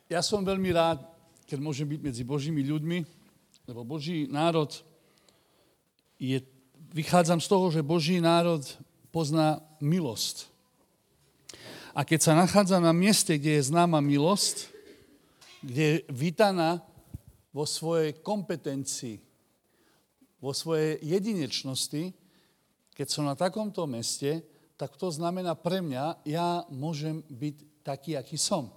Ja som veľmi rád, keď môžem byť medzi Božími ľuďmi, lebo Boží národ vychádzam z toho, že Boží národ pozná milosť. A keď sa nachádza na mieste, kde je známa milosť, kde je vítaná vo svojej kompetencii, vo svojej jedinečnosti, keď som na takomto meste, tak to znamená pre mňa, ja môžem byť taký, aký som.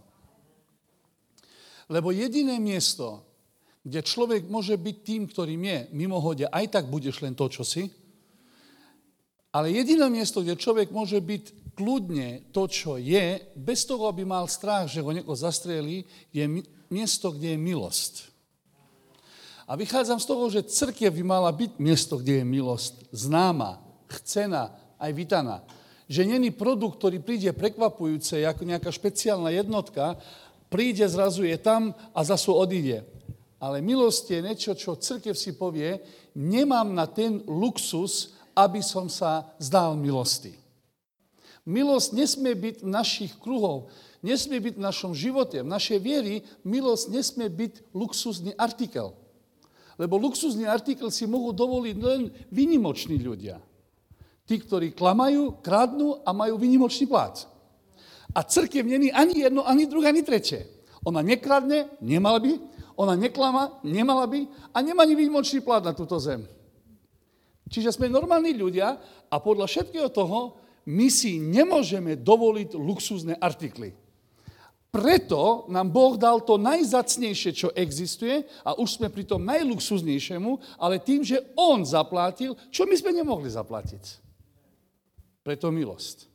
Lebo jediné miesto, kde človek môže byť tým, ktorým je, mimohode, aj tak budeš len to, čo si, ale jediné miesto, kde človek môže byť kľudne to, čo je, bez toho, aby mal strach, že ho niekto zastrelí, je miesto, kde je milosť. A vychádzam z toho, že cirkev by mala byť miesto, kde je milosť známa, chcená, aj vítaná. Že není produkt, ktorý príde prekvapujúce, ako nejaká špeciálna jednotka, príde, zrazu je tam a zase odíde. Ale milosť je niečo, čo cirkev si povie, nemám na ten luxus, aby som sa zdal milosti. Milosť nesmie byť v našich kruhov, nesmie byť v našom živote, v našej viery, milosť nesmie byť luxusný artikel. Lebo luxusný artikel si mohú dovoliť len výnimoční ľudia. Tí, ktorí klamajú, kradnú a majú výnimočný plat. A cirkev není ani jedno, ani druhé, ani tretie. Ona nekradne, nemala by, ona neklama, nemala by a nemá ani výnimočný plat na túto zem. Čiže sme normálni ľudia a podľa všetkého toho my si nemôžeme dovoliť luxusné artikly. Preto nám Boh dal to najzacnejšie, čo existuje a už sme pri tom najluxuznejšiemu, ale tým, že On zaplatil, čo my sme nemohli zaplatiť. Preto milosť.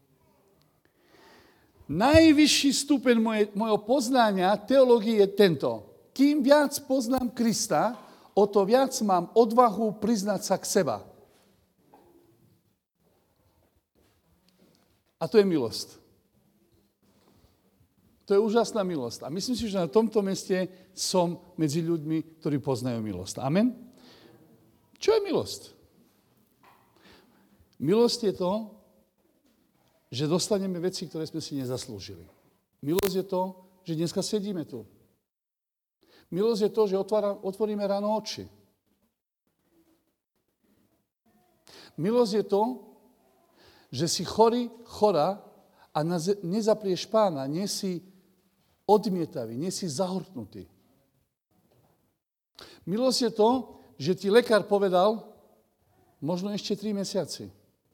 Najvyšší stupeň mojho poznania teológie je tento. Kým viac poznám Krista, o to viac mám odvahu priznať sa k seba. A to je milosť. To je úžasná milosť. A myslím si, že na tomto mieste som medzi ľuďmi, ktorí poznajú milosť. Amen? Čo je milosť? Milosť je to, že dostaneme veci, ktoré sme si nezaslúžili. Milosť je to, že dneska sedíme tu. Milosť je to, že otvoríme ráno oči. Milosť je to, že si chorá a nezaprieš Pána, nie si odmietavý, nie si zahorknutý. Milosť je to, že ti lekár povedal, možno ešte 3 mesiaci.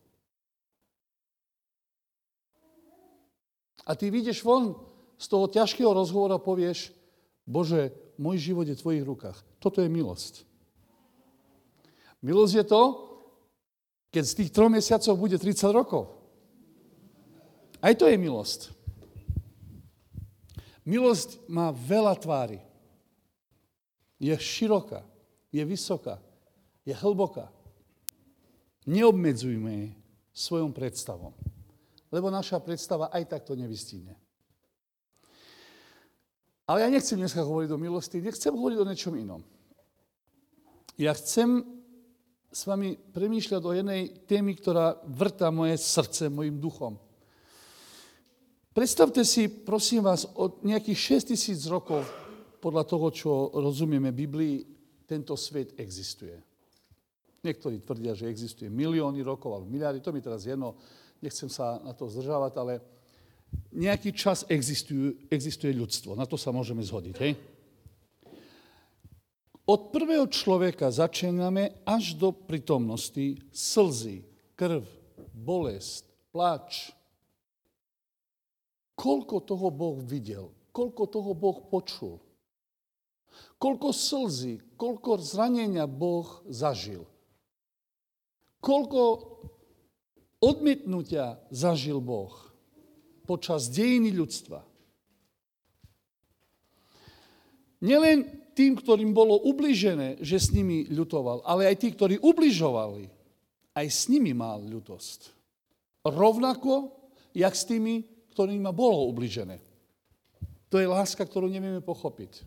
A ty vyjdeš von z toho ťažkého rozhovoru a povieš, Bože, môj život je v tvojich rukách. Toto je milosť. Milosť je to, keď z tých 3 mesiacov bude 30 rokov. Aj to je milosť. Milosť má veľa tvári. Je široká, je vysoká, je hlboká. Neobmedzujme jej svojom predstavom. Lebo naša predstava aj tak to nevystíne. Ale ja nechcem dneska hovoriť o milosti, nechcem hovoriť o niečom inom. Ja chcem s vami premýšľať o jednej témy, ktorá vrta moje srdce, mojim duchom. Predstavte si, prosím vás, od nejakých 6000 rokov, podľa toho, čo rozumieme Biblii, tento svet existuje. Niektorí tvrdia, že existuje milióny rokov, alebo miliardy, to mi teraz jedno, nechcem sa na to zdržávať, ale nejaký čas existuje ľudstvo. Na to sa môžeme zhodiť. Hej? Od prvého človeka začíname až do prítomnosti slzy, krv, bolesť, plač. Koľko toho Boh videl? Koľko toho Boh počul? Koľko slzy, koľko zranenia Boh zažil? Koľko odmietnutia zažil Boh počas dejiny ľudstva. Nielen tým, ktorým bolo ubližené, že s nimi ľutoval, ale aj tí, ktorí ubližovali, aj s nimi mal ľutosť. Rovnako, jak s tými, ktorým bolo ubližené. To je láska, ktorú nevieme pochopiť.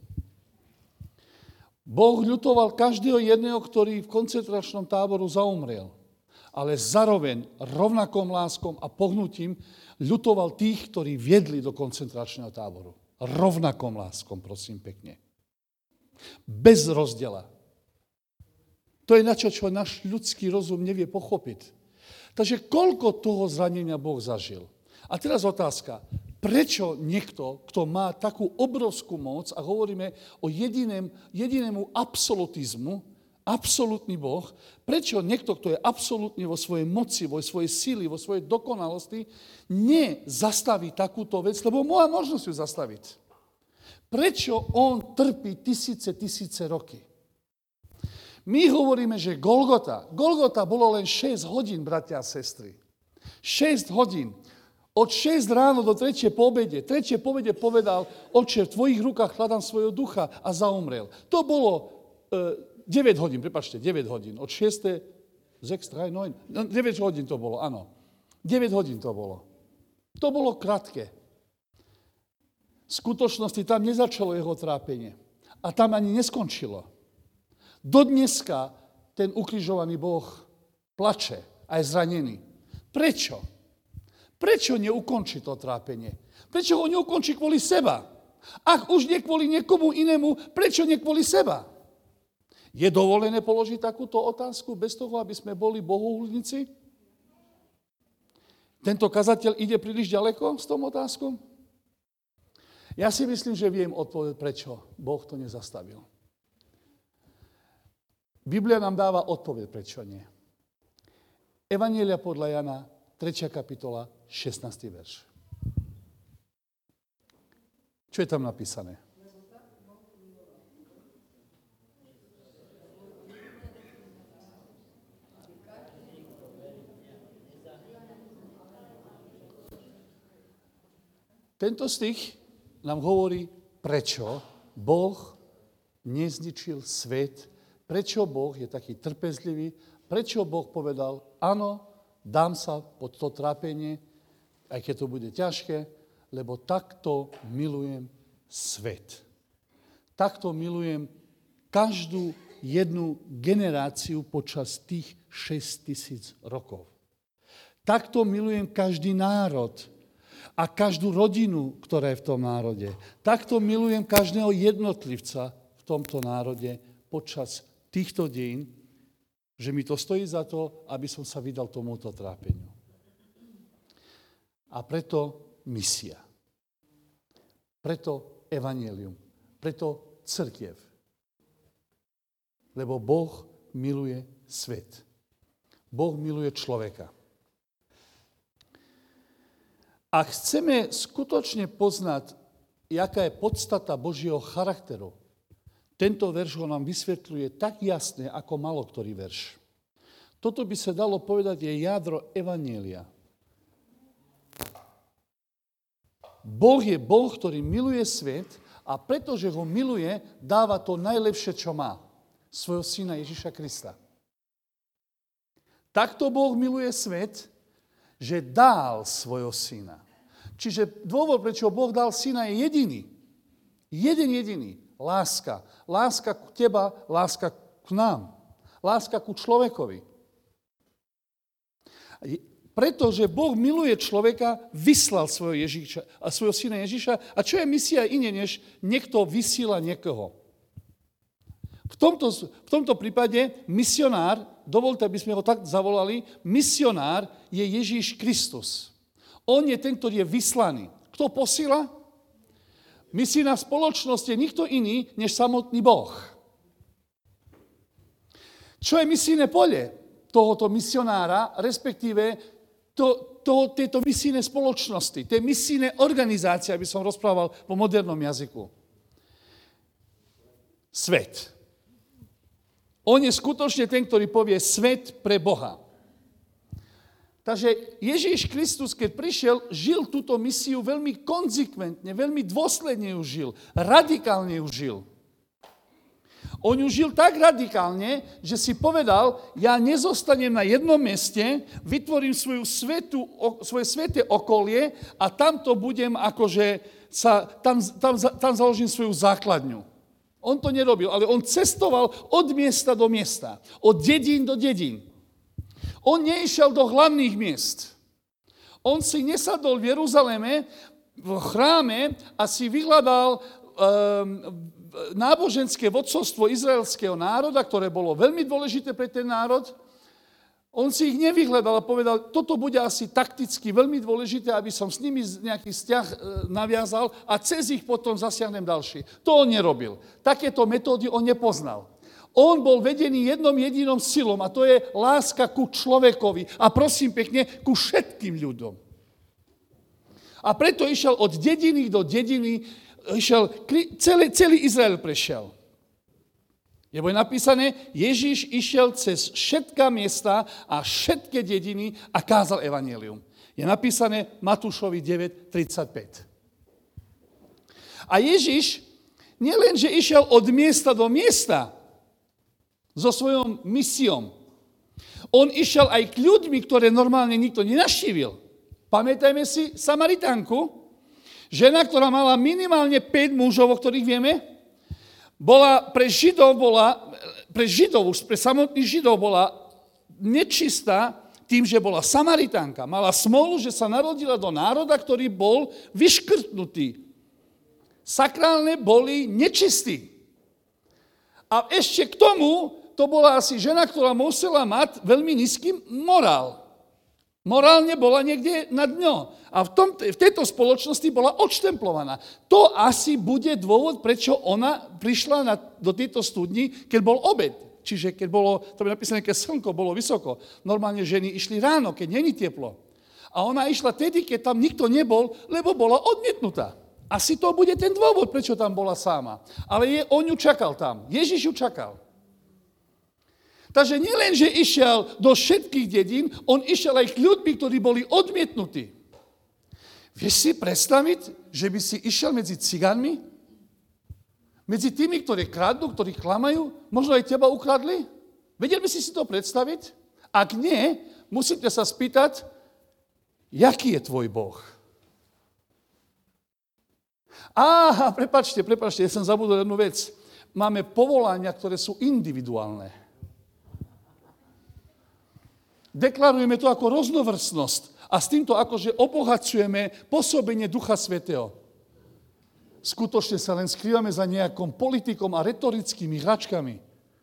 Boh ľutoval každého jedného, ktorý v koncentračnom táboru zaumrel. ale zároveň rovnakom láskom a pohnutím ľutoval tých, ktorí viedli do koncentračného táboru. Rovnakom láskom, prosím pekne. Bez rozdiela. To je na čo náš ľudský rozum nevie pochopiť. Takže koľko toho zranenia Boh zažil? A teraz otázka. Prečo niekto, kto má takú obrovskú moc, a hovoríme o jedinému absolutizmu, absolútny Boh, prečo niekto, kto je absolútne vo svojej moci, vo svojej sily, vo svojej dokonalosti, nezastaví takúto vec, lebo má možnosť ju zastaviť. Prečo on trpí tisíce roky? My hovoríme, že Golgota bolo len 6 hodín, bratia a sestry. 6 hodín. Od 6 ráno do 3. po obede. 3. po obede povedal, Otče, v tvojich rukách kladám svojho ducha a zaumrel. To bolo 9 hodín, prepáčte, 9 hodín. Od 6. 9 hodín to bolo, áno. 9 hodín to bolo. To bolo krátke. V skutočnosti tam nezačalo jeho trápenie. A tam ani neskončilo. Dodneska ten ukrižovaný Boh plače a je zranený. Prečo? Prečo neukončí to trápenie? Prečo ho neukončí kvôli seba? Ak už nie kvôli niekomu inému, prečo nie kvôli seba? Je dovolené položiť takúto otázku bez toho, aby sme boli bohohulníci? Tento kazateľ ide príliš ďaleko s tom otázkou? Ja si myslím, že viem odpovedať, prečo Boh to nezastavil. Biblia nám dáva odpoveď, prečo nie. Evanjelia podľa Jana, 3. kapitola, 16. verš. Čo je tam napísané? Tento stih nám hovorí, prečo Boh nezničil svet, prečo Boh je taký trpezlivý, prečo Boh povedal, áno, dám sa pod to trápenie, aj keď to bude ťažké, lebo takto milujem svet. Takto milujem každú jednu generáciu počas tých 6 000 rokov. Takto milujem každý národ a každú rodinu, ktorá je v tom národe. Takto milujem každého jednotlivca v tomto národe počas týchto dejín, že mi to stojí za to, aby som sa vydal tomuto trápeniu. A preto misia. Preto evanjelium. Preto cirkev. Lebo Boh miluje svet. Boh miluje človeka. Ak chceme skutočne poznať, jaká je podstata Božieho charakteru, tento verš ho nám vysvetľuje tak jasne, ako malo ktorý verš. Toto by sa dalo povedať, je jadro evanjelia. Boh je Boh, ktorý miluje svet a pretože ho miluje, dáva to najlepšie, čo má. Svojho syna Ježiša Krista. Takto Boh miluje svet, že dal svojho syna. Čiže dôvod, prečo Boh dal syna, je jediný. Jediný. Láska. Láska ku teba, láska k nám. Láska ku človekovi. Pretože Boh miluje človeka, vyslal svojho syna Ježiša. A čo je misia iné, než niekto vysiela niekoho? V tomto prípade misionár, dovolte, aby sme ho tak zavolali, misionár je Ježíš Kristus. On je ten, ktorý je vyslaný. Kto posíla? Misijná spoločnosť je nikto iný, než samotný Boh. Čo je misijné pole tohoto misionára, respektíve tejto misijnej spoločnosti, tej misijnej organizácie, aby som rozprával po modernom jazyku? Svet. On je skutočne ten, ktorý povie svet pre Boha. Takže Ježíš Kristus, keď prišiel, žil túto misiu veľmi konzekventne, veľmi dôsledne ju žil, radikálne ju žil. On ju žil tak radikálne, že si povedal, ja nezostanem na jednom mieste, vytvorím svoje sveté okolie a tamto budem akože tam založím svoju základňu. On to nerobil, ale on cestoval od miesta do miesta, od dedín do dedín. On neišiel do hlavných miest. On si nesadol v Jeruzaleme, v chráme a si vyhľadal náboženské vodcovstvo izraelského národa, ktoré bolo veľmi dôležité pre ten národ. On si ich nevyhľadal a povedal, toto bude asi takticky veľmi dôležité, aby som s nimi nejaký vzťah naviazal a cez ich potom zasiahnem ďalší. To on nerobil. Takéto metódy on nepoznal. On bol vedený jednom jedinom silom a to je láska ku človekovi a prosím pekne, ku všetkým ľuďom. A preto išiel od dediny do dediny, celý Izrael prešiel. Je napísané, Ježiš išiel cez všetká miesta a všetky dediny a kázal evanjelium. Je napísané Matúšovi 9:35. A Ježiš nielenže išiel od miesta do miesta so svojou misiou, on išiel aj k ľuďmi, ktoré normálne nikto nenavštívil. Pamätajme si Samaritánku, žena, ktorá mala minimálne 5 mužov, o ktorých vieme, pre samotných Židov bola nečistá tým, že bola Samaritánka. Mala smolu, že sa narodila do národa, ktorý bol vyškrtnutý. Sakrálne boli nečistí. A ešte k tomu, to bola asi žena, ktorá musela mať veľmi nízky morál. Morálne bola niekde na dno. A v tejto spoločnosti bola odštemplovaná. To asi bude dôvod, prečo ona prišla do tejto studni, keď bol obed. Čiže keď bolo, to je napísané, keď slnko bolo vysoko. Normálne ženy išli ráno, keď není teplo. A ona išla tedy, keď tam nikto nebol, lebo bola odmietnutá. Asi to bude ten dôvod, prečo tam bola sama. Ale on ju čakal tam. Ježiš ju čakal. Takže nielen, že išiel do všetkých dedín, on išiel aj k ľuďmi, ktorí boli odmietnutí. Vieš si predstaviť, že by si išiel medzi cigánmi? Medzi tými, ktorí kradnú, ktorí klamajú? Možno aj teba ukradli? Vedel by si to predstaviť? Ak nie, musíte sa spýtať, jaký je tvoj Boh? Prepáčte, ja som zabudol jednu vec. Máme povolania, ktoré sú individuálne. Deklarujeme to ako roznovrstnosť a s týmto akože obohacujeme pôsobenie Ducha Svätého. Skutočne sa len skrývame za nejakým politikom a retorickými hračkami.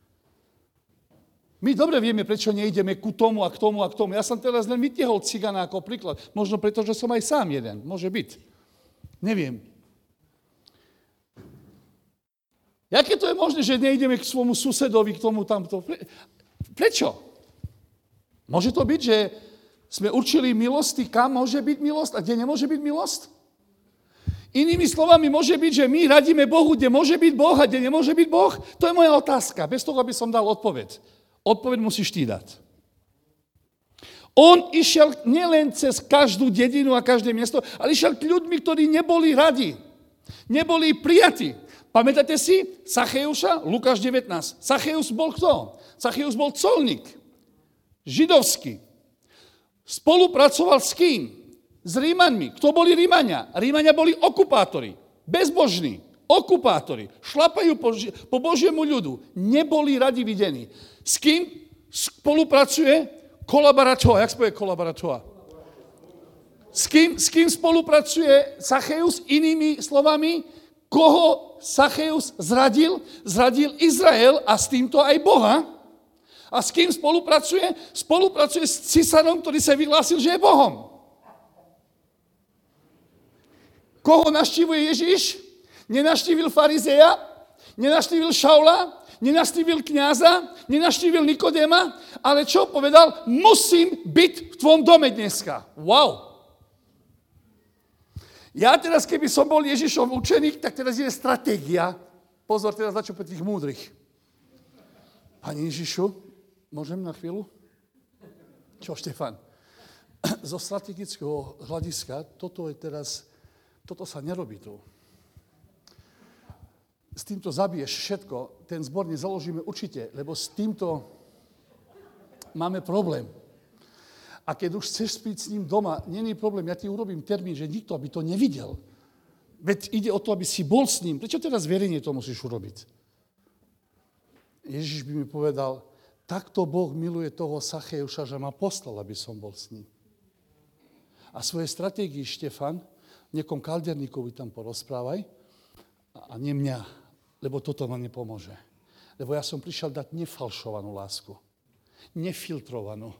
My dobre vieme, prečo nejdeme ku tomu a k tomu a k tomu. Ja som teraz len vytiahol cigana ako príklad. Možno preto, že som aj sám jeden. Môže byť. Neviem. Jaké to je možné, že nejdeme k svojmu susedovi, k tomu tamto? Prečo? Môže to byť, že sme určili milosti, kam môže byť milosť a kde nemôže byť milosť? Inými slovami, môže byť, že my radíme Bohu, kde môže byť Boh a kde nemôže byť Boh? To je moja otázka, bez toho, aby som dal odpoveď. Odpoveď musíš ty dať. On išiel nielen cez každú dedinu a každé miesto, ale išiel k ľuďmi, ktorí neboli radi, neboli prijatí. Pamätáte si Zachejúša? Lukáš 19. Zachejúš bol kto? Zachejúš bol colník. Židovský. Spolupracoval s kým? S Rímanmi. Kto boli Rímania? Rímania boli okupátori. Bezbožní. Okupátori. Šlapajú po Božiemu ľudu. Neboli radi videní. S kým spolupracuje? Kolaboračova. Jak spôjde kolaboračova? S kým spolupracuje Zachejus? Inými slovami, koho Zachejus zradil? Zradil Izrael a s týmto aj Boha. A s kým spolupracuje? Spolupracuje s cisárom, ktorý sa vyhlásil, že je Bohom. Koho navštívuje Ježiš? Nenavštívil farizeja? Nenavštívil Šaula? Nenavštívil kňaza? Nenavštívil Nikodéma? Ale čo povedal? Musím byť v tvojom dome dneska. Wow! Ja teraz, keby som bol Ježišov učeník, tak teraz je stratégia. Pozor, teraz začo pre tých múdrych. Pane Ježišu, môžem na chvíľu? Čo, Štefan? Zo strategického hľadiska, toto sa nerobí tu. S týmto zabiješ všetko, ten zbor nezaložíme určite, lebo s týmto máme problém. A keď už chceš spíť s ním doma, není problém, ja ti urobím termín, že nikto by to nevidel. Veď ide o to, aby si bol s ním. Prečo teraz verejne to musíš urobiť? Ježiš by mi povedal, takto Boh miluje toho Zachejúša, že ma poslal, aby som bol s ním. A svoje stratégii, Štefan, niekom kalderníkovi tam porozprávaj a nie mňa, lebo toto ma nepomôže. Lebo ja som prišiel dať nefalšovanú lásku. Nefiltrovanú.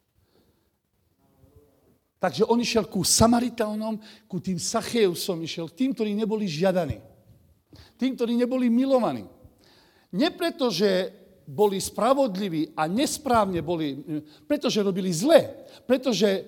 Takže on išiel ku Samaritánom, ku tým Zachejúsom, išiel tým, ktorí neboli žiadaní. Tým, ktorí neboli milovaní. Nie preto, že boli spravodliví a nesprávne boli, pretože robili zle, pretože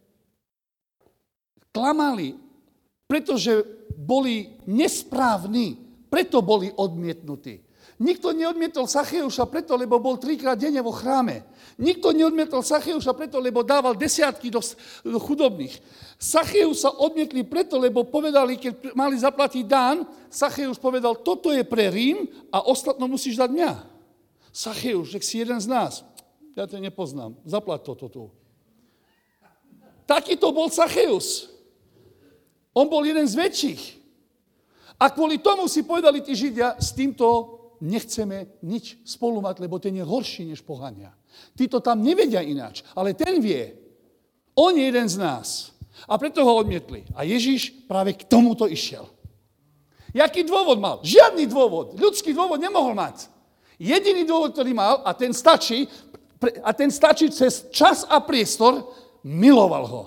klamali, pretože boli nesprávni, preto boli odmietnutí. Nikto neodmietol Zachejúša preto, lebo bol 3-krát denne vo chráme. Nikto neodmietol Zachejúša preto, lebo dával desiatky do chudobných. Zachejúša odmietli preto, lebo povedali, keď mali zaplatiť dán, Zachejúš povedal, toto je pre Rím a ostatno musíš dať mňa. Zachejúš, že si jeden z nás. Ja to nepoznám. Zaplať toto tu. Taký to bol Zachejúš. On bol jeden z väčších. A kvôli tomu si povedali tí Židia, s týmto nechceme nič spolu mať, lebo ten je horší než pohania. Tí to tam nevedia ináč, ale ten vie. On je jeden z nás. A preto ho odmietli. A Ježiš práve k tomuto išiel. Jaký dôvod mal? Žiadny dôvod. Ľudský dôvod nemohol mať. Jediný dôvod, ktorý mal, a ten stačí cez čas a priestor, miloval ho.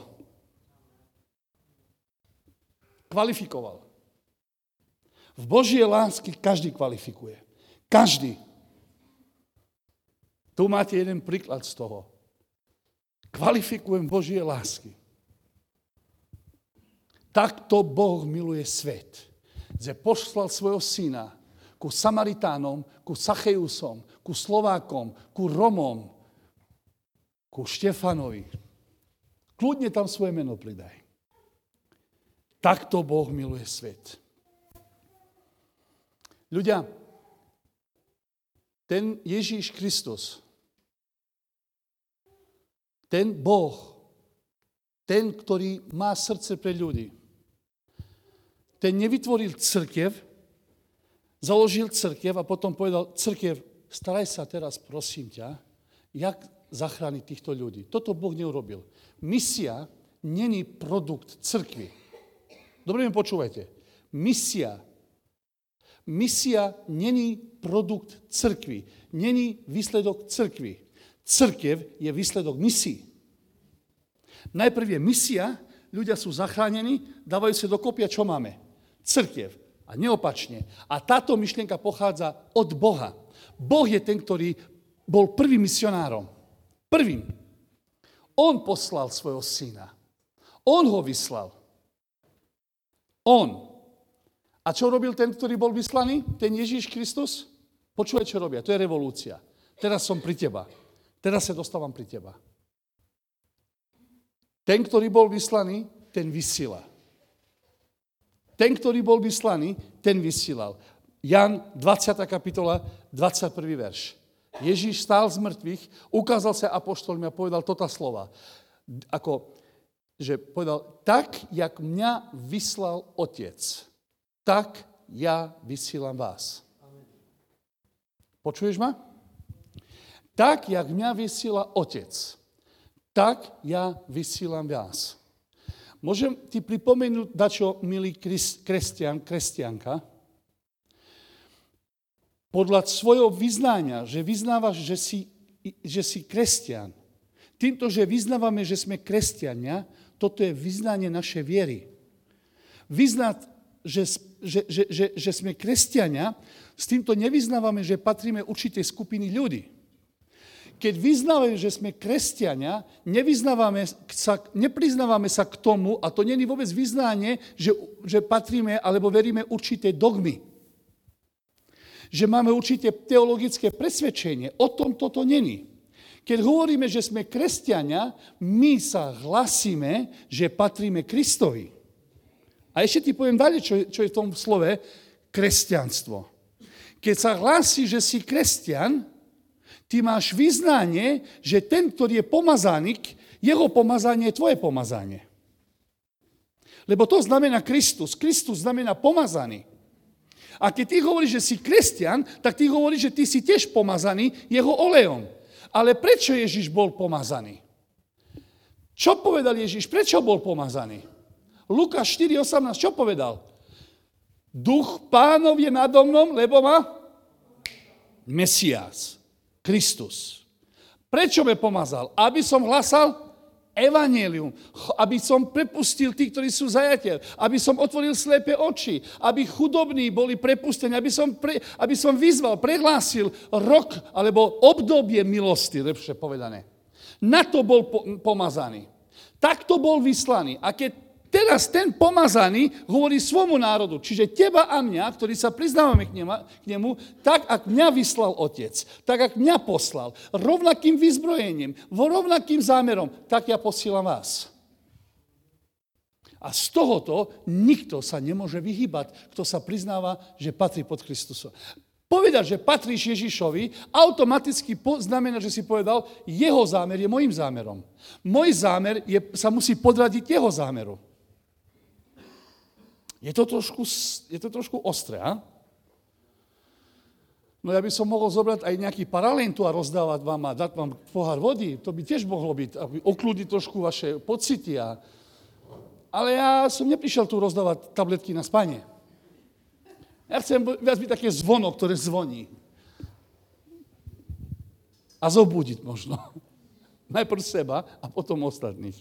Kvalifikoval. V Božie lásky každý kvalifikuje. Každý. Tu máte jeden príklad z toho. Kvalifikujem Božie lásky. Takto Boh miluje svet. Že poslal svojho syna ku Samaritánom, ku Zachejúsom, ku Slovákom, ku Romom, ku Štefanovi. Kľudne tam svoje meno pridaj. Takto Boh miluje svet. Ľudia, ten Ježíš Kristus, ten Boh, ten, ktorý má srdce pre ľudí, ten nevytvoril cirkev, založil cirkev a potom povedal, cirkev, staraj sa teraz, prosím ťa, jak zachrániť týchto ľudí. Toto Boh neurobil. Misia není produkt cirkvi. Dobre mi počúvajte. Misia není produkt cirkvi, není výsledok cirkvi. Cirkev je výsledok misií. Najprv je misia, ľudia sú zachránení, dávajú sa dokopy a čo máme? Cirkev. A neopačne. A táto myšlienka pochádza od Boha. Boh je ten, ktorý bol prvým misionárom. Prvým. On poslal svojho syna. On ho vyslal. On. A čo robil ten, ktorý bol vyslaný? Ten Ježíš Kristus? Počúvaj, čo robia. To je revolúcia. Teraz som pri teba. Teraz sa dostávam pri teba. Ten, ktorý bol vyslaný, ten vysiela. Ten, ktorý bol vyslaný, ten vysílal. Jan 20. kapitola, 21. verš. Ježíš stál z mŕtvych, ukázal sa apoštolom a povedal toto slova. Že povedal, tak, jak mňa vyslal Otec, tak ja vysílam vás. Počuješ ma? Tak, jak mňa vysiela Otec, tak ja vysílam vás. Môžem ti pripomenúť, dačo, milý kresťanka, podľa svojho vyznania, že vyznávaš, že si kresťan. Týmto, že vyznávame, že sme kresťania, toto je vyznanie našej viery. Vyznať, že sme kresťania, s týmto nevyznávame, že patríme určitej skupiny ľudí. Keď vyznávame, že sme kresťania, nepriznávame sa k tomu, a to nie je vôbec vyznanie, že patríme alebo veríme určité dogmy. Že máme určité teologické presvedčenie. O tom toto není. Keď hovoríme, že sme kresťania, my sa hlasíme, že patríme Kristovi. A ešte ti poviem ďalej, čo je v tom slove kresťanstvo. Keď sa hlási, že si kresťan, ty máš vyznanie, že ten, ktorý je pomazaný, jeho pomazanie je tvoje pomazanie. Lebo to znamená Kristus. Kristus znamená pomazaný. A keď ty hovoríš, že si kresťan, tak ty hovoríš, že ty si tiež pomazaný jeho olejom. Ale prečo Ježiš bol pomazaný? Čo povedal Ježiš? Prečo bol pomazaný? Lukáš 4.18, čo povedal? Duch Pánov je nado mnou, lebo ma Mesiás, Kristus. Prečo ma pomazal? Aby som hlasal evanjelium, aby som prepustil tých, ktorí sú zajateľ, aby som otvoril slepé oči, aby chudobní boli prepustení, aby som vyzval, prehlásil rok alebo obdobie milosti, lepšie povedané. Na to bol pomazaný. Takto bol vyslaný. A keď teraz ten pomazaný hovorí svojmu národu, čiže teba a mňa, ktorí sa priznávame k nemu, tak, ak mňa vyslal Otec, tak, ak mňa poslal, rovnakým vyzbrojením, rovnakým zámerom, tak ja posílam vás. A z tohoto nikto sa nemôže vyhýbať, kto sa priznáva, že patrí pod Kristusa. Povedať, že patríš Ježišovi, automaticky znamená, že si povedal, jeho zámer je môjim zámerom. Môj zámer sa musí podradiť jeho zámeru. Je to trošku ostré, a? No ja by som mohol zobrať aj nejaký paralentu a rozdávať vám a dať vám pohár vody. To by tiež mohlo byť, aby okľudiť trošku vaše pocity. Ale ja som neprišiel tu rozdávať tabletky na spanie. Ja chcem viac byť také zvono, ktoré zvoní. A zobudiť možno. Najprv seba a potom ostatných.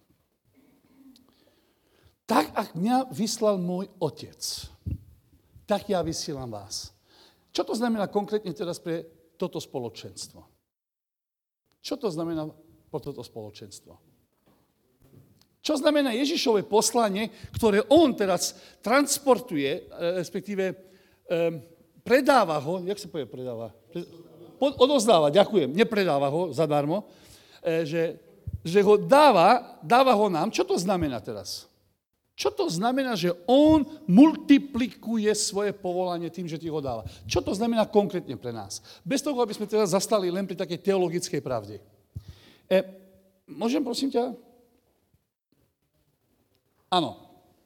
Tak, ak mňa vyslal môj Otec, tak ja vysielam vás. Čo to znamená konkrétne teraz pre toto spoločenstvo? Čo to znamená pre toto spoločenstvo? Čo znamená Ježišové poslanie, ktoré on teraz transportuje, respektíve predáva ho, jak sa povie predáva? Odozdáva, ďakujem, nepredáva ho zadarmo, že ho dáva ho nám. Čo to znamená teraz? Čo to znamená, že on multiplikuje svoje povolanie tým, že ti ho dáva? Čo to znamená konkrétne pre nás? Bez toho, aby sme teraz zastali len pri takej teologickej pravde. Môžem, prosím ťa? Áno.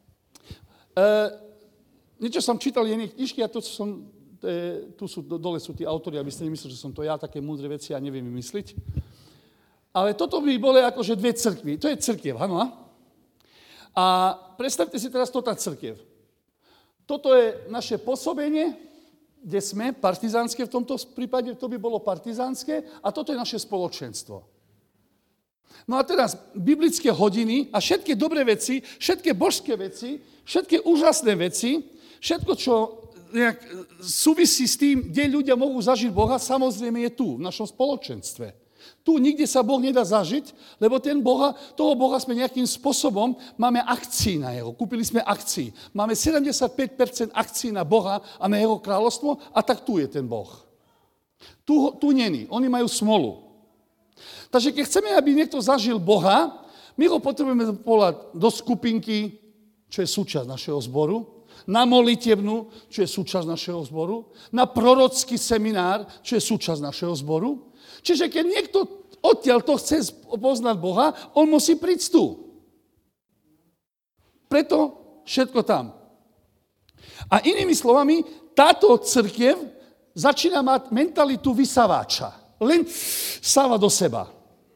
Niečo som čítal jedné knižky a tu sú dole sú tí autori, aby ste nemysleli, že som to ja, také múdre veci ja neviem vymysliť. Ale toto by boli akože dve cirkvi. To je cirkev, áno? A predstavte si teraz toto cirkev. Toto je naše pôsobenie, kde sme, partizánske v tomto prípade, to by bolo partizánske, a toto je naše spoločenstvo. No a teraz biblické hodiny a všetky dobré veci, všetky božské veci, všetky úžasné veci, všetko, čo nejak súvisí s tým, kde ľudia mohú zažiť Boha, samozrejme je tu, v našom spoločenstve. Tu nikde sa Boh nedá zažiť, lebo toho Boha sme nejakým spôsobom, máme akcií na jeho, kúpili sme akcií. Máme 75% akcií na Boha a na jeho kráľovstvo a tak tu je ten Boh. Tu není, oni majú smolu. Takže keď chceme, aby niekto zažil Boha, my ho potrebujeme volať do skupinky, čo je súčasť našeho zboru, na molitevnú, čo je súčasť našeho zboru, na prorocký seminár, čo je súčasť našeho zboru. Čiže keď niekto odtiaľ to chce poznať Boha, on musí prísť tu. Preto všetko tam. A inými slovami, táto cirkev začína mať mentalitu vysávača. Len sáva do seba.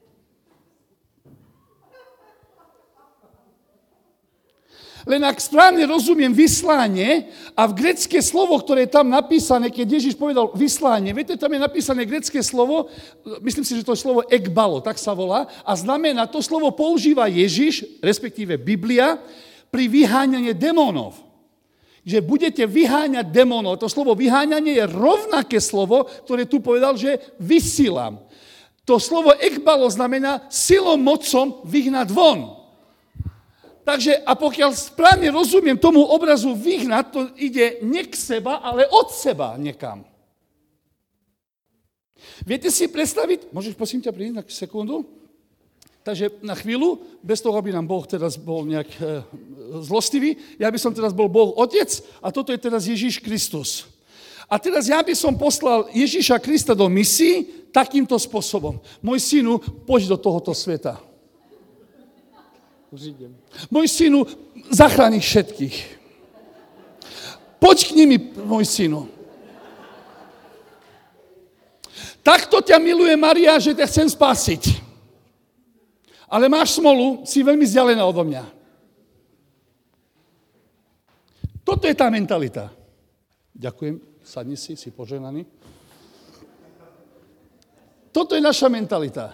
Len ak správne rozumiem vyslanie a v grécke slovo, ktoré je tam napísané, keď Ježiš povedal vyslanie, viete, tam je napísané grécke slovo, myslím si, že to je slovo ekbalo, tak sa volá, a znamená, to slovo používa Ježiš, respektíve Biblia, pri vyháňaní démonov. Že budete vyháňať démonov. To slovo vyháňanie je rovnaké slovo, ktoré tu povedal, že vysílam. To slovo ekbalo znamená silou, mocom vyhnať von. Takže, a pokiaľ správne rozumiem tomu obrazu vyhnať, to ide nie k seba, ale od seba niekam. Viete si predstaviť, môžeš prosím ťa prísť na sekundu? Takže na chvíľu, bez toho, aby nám Boh teraz bol nejak zlostivý, ja by som teraz bol Boh Otec a toto je teraz Ježiš Kristus. A teraz ja by som poslal Ježiša Krista do misií takýmto spôsobom. Môj synu, poď do tohoto sveta. Môj synu, zachráni všetkých. Poď k nimi, môj synu. Takto ťa miluje Maria, že ťa chcem spasiť. Ale máš smolu, si veľmi vzdialená odo mňa. Toto je tá mentalita. Ďakujem, sadni si požehnaný. Toto je naša mentalita.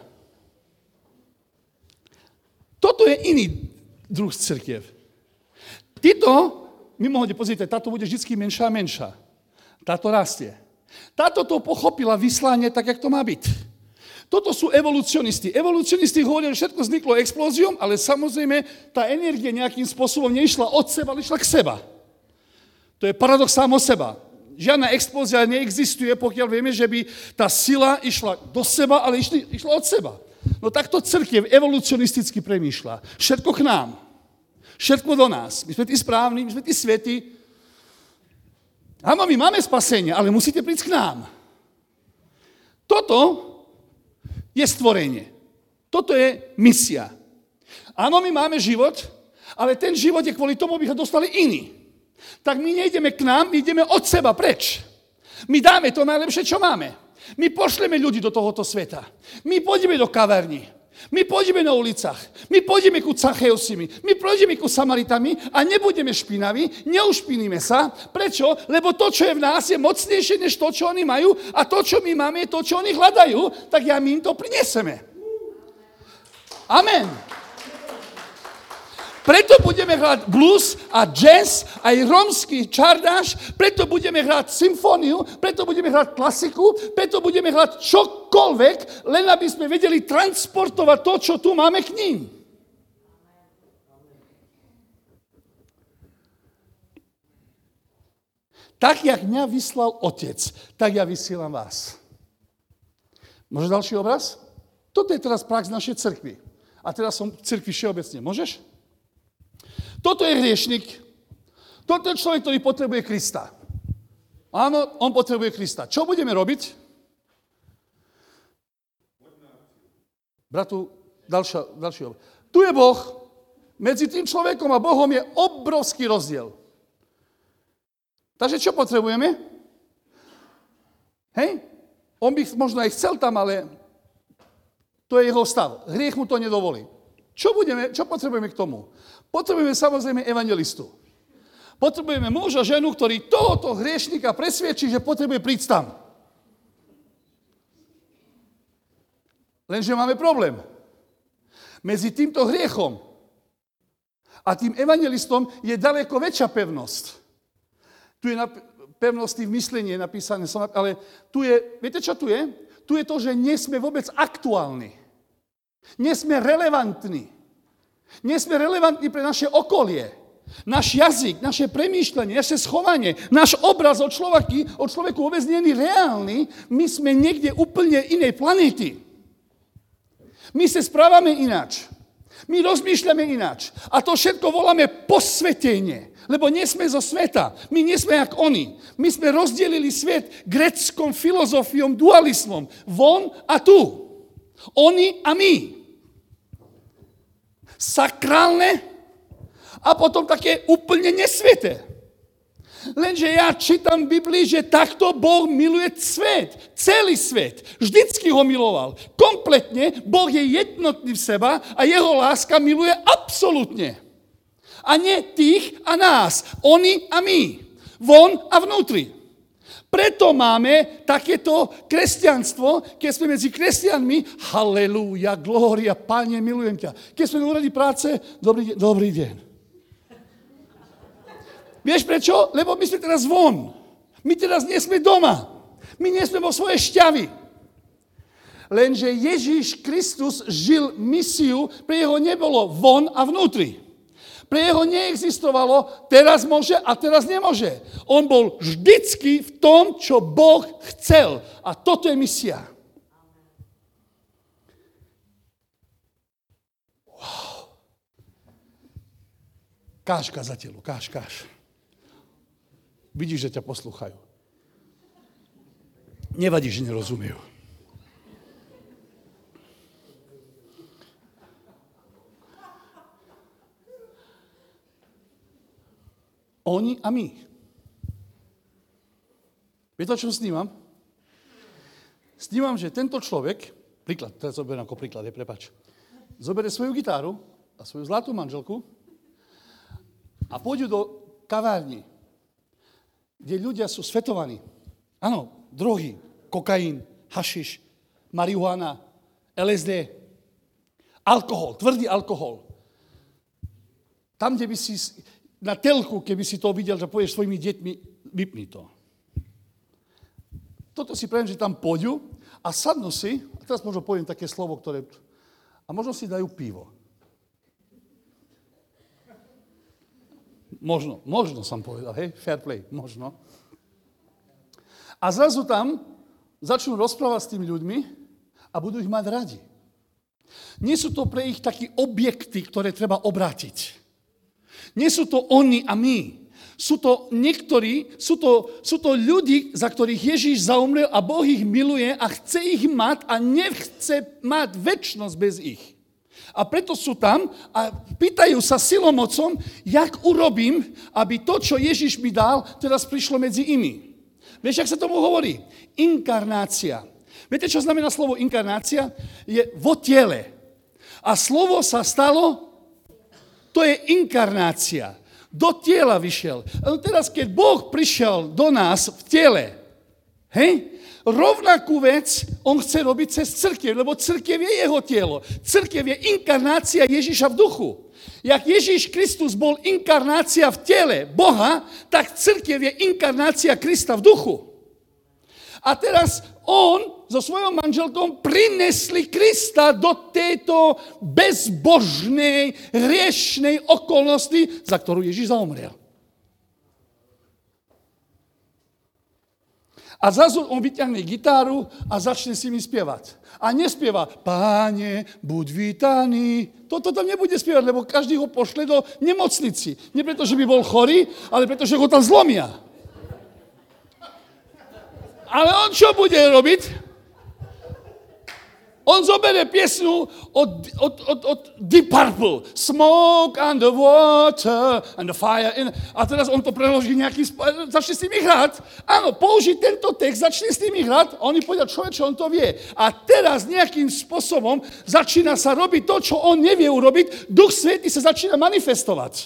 Toto je iný druh cirkiev. Títo, mimochodne, pozrite, táto bude vždy menšia a menšia. Táto rastie. Táto to pochopila vyslanie tak, jak to má byť. Toto sú evolucionisti. Evolucionisti hovoria, že všetko vzniklo explóziom, ale samozrejme tá energia nejakým spôsobom neišla od seba, ale išla k seba. To je paradox sám o seba. Žiadna explózia neexistuje, pokiaľ vieme, že by tá sila išla do seba, ale išla od seba. No takto cirkev evolucionisticky premýšľa. Všetko k nám. Všetko do nás. My sme tí správni, my sme tí svety. Áno, my máme spasenie, ale musíte prísť k nám. Toto je stvorenie. Toto je misia. Áno, my máme život, ale ten život je kvôli tomu, aby ho dostali iní. Tak my nejdeme k nám, my ideme od seba preč. My dáme to najlepšie, čo máme. My pošleme ľudí do tohoto sveta. My pôjdeme do kaverní. My pôjdeme na ulicách. My pôjdeme ku Zacheusimi. My pôjdeme ku Samaritami a nebudeme špinaví, neušpiníme sa. Prečo? Lebo to, čo je v nás, je mocnejšie než to, čo oni majú a to, čo my máme, je to, čo oni hľadajú, tak my im to prineseme. Amen. Preto budeme hrať blues a jazz, aj rómsky čardáš, preto budeme hrať symfóniu, preto budeme hrať klasiku, preto budeme hrať čokoľvek, len aby sme vedeli transportovať to, čo tu máme k ním. Tak, jak mňa vyslal Otec, tak ja vysielam vás. Môžeš ďalší obraz? Toto je teraz prax našej cirkvi. A teraz som v cirkvi všeobecne. Môžeš? Toto je hriešnik. Toto je človek, ktorý potrebuje Krista. Áno, on potrebuje Krista. Čo budeme robiť? Bratu, ďalší obraz. Tu je Boh. Medzi tým človekom a Bohom je obrovský rozdiel. Takže čo potrebujeme? Hej? On by možno aj chcel tam, ale to je jeho stav. Hriech mu to nedovolí. Čo potrebujeme k tomu? Potrebujeme samozrejme evangelistu. Potrebujeme muža, ženu, ktorý tohoto hriešnika presviedčí, že potrebuje prísť tam. Lenže máme problém. Medzi týmto hriechom a tým evangelistom je ďaleko väčšia pevnosť. Tu je pevnosť v myslení napísané, ale tu je, viete čo tu je? Tu je to, že nie sme vôbec aktuálni. Nie sme relevantní. Nie sme relevantní pre naše okolie, náš jazyk, naše premýšľanie, naše schovanie, náš obraz o človeku vôbec nie je reálny. My sme niekde úplne inej planéty. My sa správame ináč. My rozmýšľame ináč. A to všetko voláme posvetenie, lebo nie sme zo sveta. My nie sme jak oni. My sme rozdelili svet gréckou filozofiou, dualizmom. Von a tu. Oni a my. Sakrálne a potom také úplne nesveté. Lenže ja čítam v Biblii, že takto Boh miluje svet, celý svet. Vždycky ho miloval. Kompletne, Boh je jednotný v seba a jeho láska miluje absolútne. A nie tých a nás, oni a my, von a vnútri. Preto máme takéto kresťanstvo, keď sme medzi kresťanmi, halelúja, glória, Pane, milujem ťa. Keď sme na úrade práce, dobrý deň. Vieš prečo? Lebo my sme teraz von. My teraz nie sme doma. My nie sme vo svojej šťavi. Lenže Ježíš Kristus žil misiu, pre jeho nebolo von a vnútri. Pre jeho neexistovalo, teraz môže a teraz nemôže. On bol vždycky v tom, čo Boh chcel. A toto je misia. Wow. Káž kazateľu, káž. Vidíš, že ťa poslúchajú. Nevadí, že nerozumejú. Oni a my. Viete, o čom snímam? Snímam, že tento človek, príklad, teraz zoberiem ako príklad, prepáč, zoberie svoju gitáru a svoju zlatú manželku a pôjdu do kavárni, kde ľudia sú svetovaní. Áno, drogy, kokain, hašiš, marihuana, LSD, alkohol, tvrdý alkohol. Tam, kde by si na telku, keby si to videl, že povieš svojimi deťmi, vypni to. Toto si poviem, že tam pôjdu a sadnú si, a teraz možno poviem také slovo, ktoré... A možno si dajú pivo. Možno som povedal, hej, fair play, možno. A zrazu tam začnú rozprávať s tými ľuďmi a budú ich mať radi. Nie sú to pre ich takí objekty, ktoré treba obrátiť. Nie sú to oni a my. Sú to niektorí, sú to ľudí, za ktorých Ježíš zaumrel a Boh ich miluje a chce ich mať a nechce mať večnosť bez ich. A preto sú tam a pýtajú sa silomocom, jak urobím, aby to, čo Ježíš mi dal, teraz prišlo medzi imi. Vieš, jak sa tomu hovorí? Inkarnácia. Viete, čo znamená slovo inkarnácia? Je vo tele. A slovo sa stalo, to je inkarnácia. Do tela vyšiel. A teraz, keď Boh prišiel do nás v tele, hej, rovnakú vec on chce robiť cez cirkev, lebo cirkev je jeho telo. Cirkev je inkarnácia Ježíša v duchu. Jak Ježíš Kristus bol inkarnácia v tele Boha, tak cirkev je inkarnácia Krista v duchu. A teraz on so svojou manželkou prinesli Krista do tejto bezbožnej, hriešnej okolnosti, za ktorú Ježíš zaumrel. A zrazu on vyťahne gitáru a začne s nimi spievať. A nespieva, Páne, buď vítaný. Toto tam nebude spievať, lebo každý ho pošle do nemocnici. Nie preto, že by bol chorý, ale preto, že ho tam zlomia. Ale on čo bude robiť? On zoberie piesnu od Deep Purple. Smoke and the water and the fire. A teraz on to preloží začne s nimi hrať. Áno, použij tento text, začne s nimi hrať. A oni povedia, človeče, on to vie. A teraz nejakým spôsobom začína sa robiť to, čo on nevie urobiť. Duch Svätý sa začína manifestovať.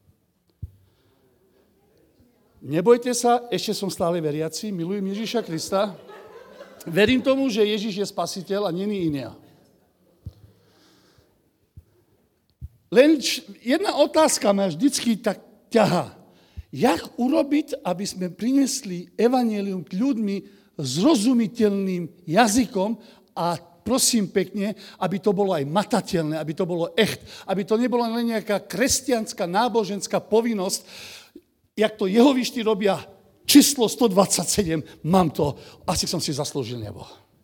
Nebojte sa, ešte som stále veriaci, milujem Ježíša Krista. Verím tomu, že Ježíš je spasiteľ a není iný. Len jedna otázka ma vždycky tak ťahá. Jak urobiť, aby sme prinesli evanjelium k ľuďmi zrozumiteľným jazykom a prosím pekne, aby to bolo aj matateľné, aby to bolo echt, aby to nebola len nejaká kresťanská, náboženská povinnosť, jak to jehovišti robia, číslo 127, mám to, asi som si zaslúžil nebo.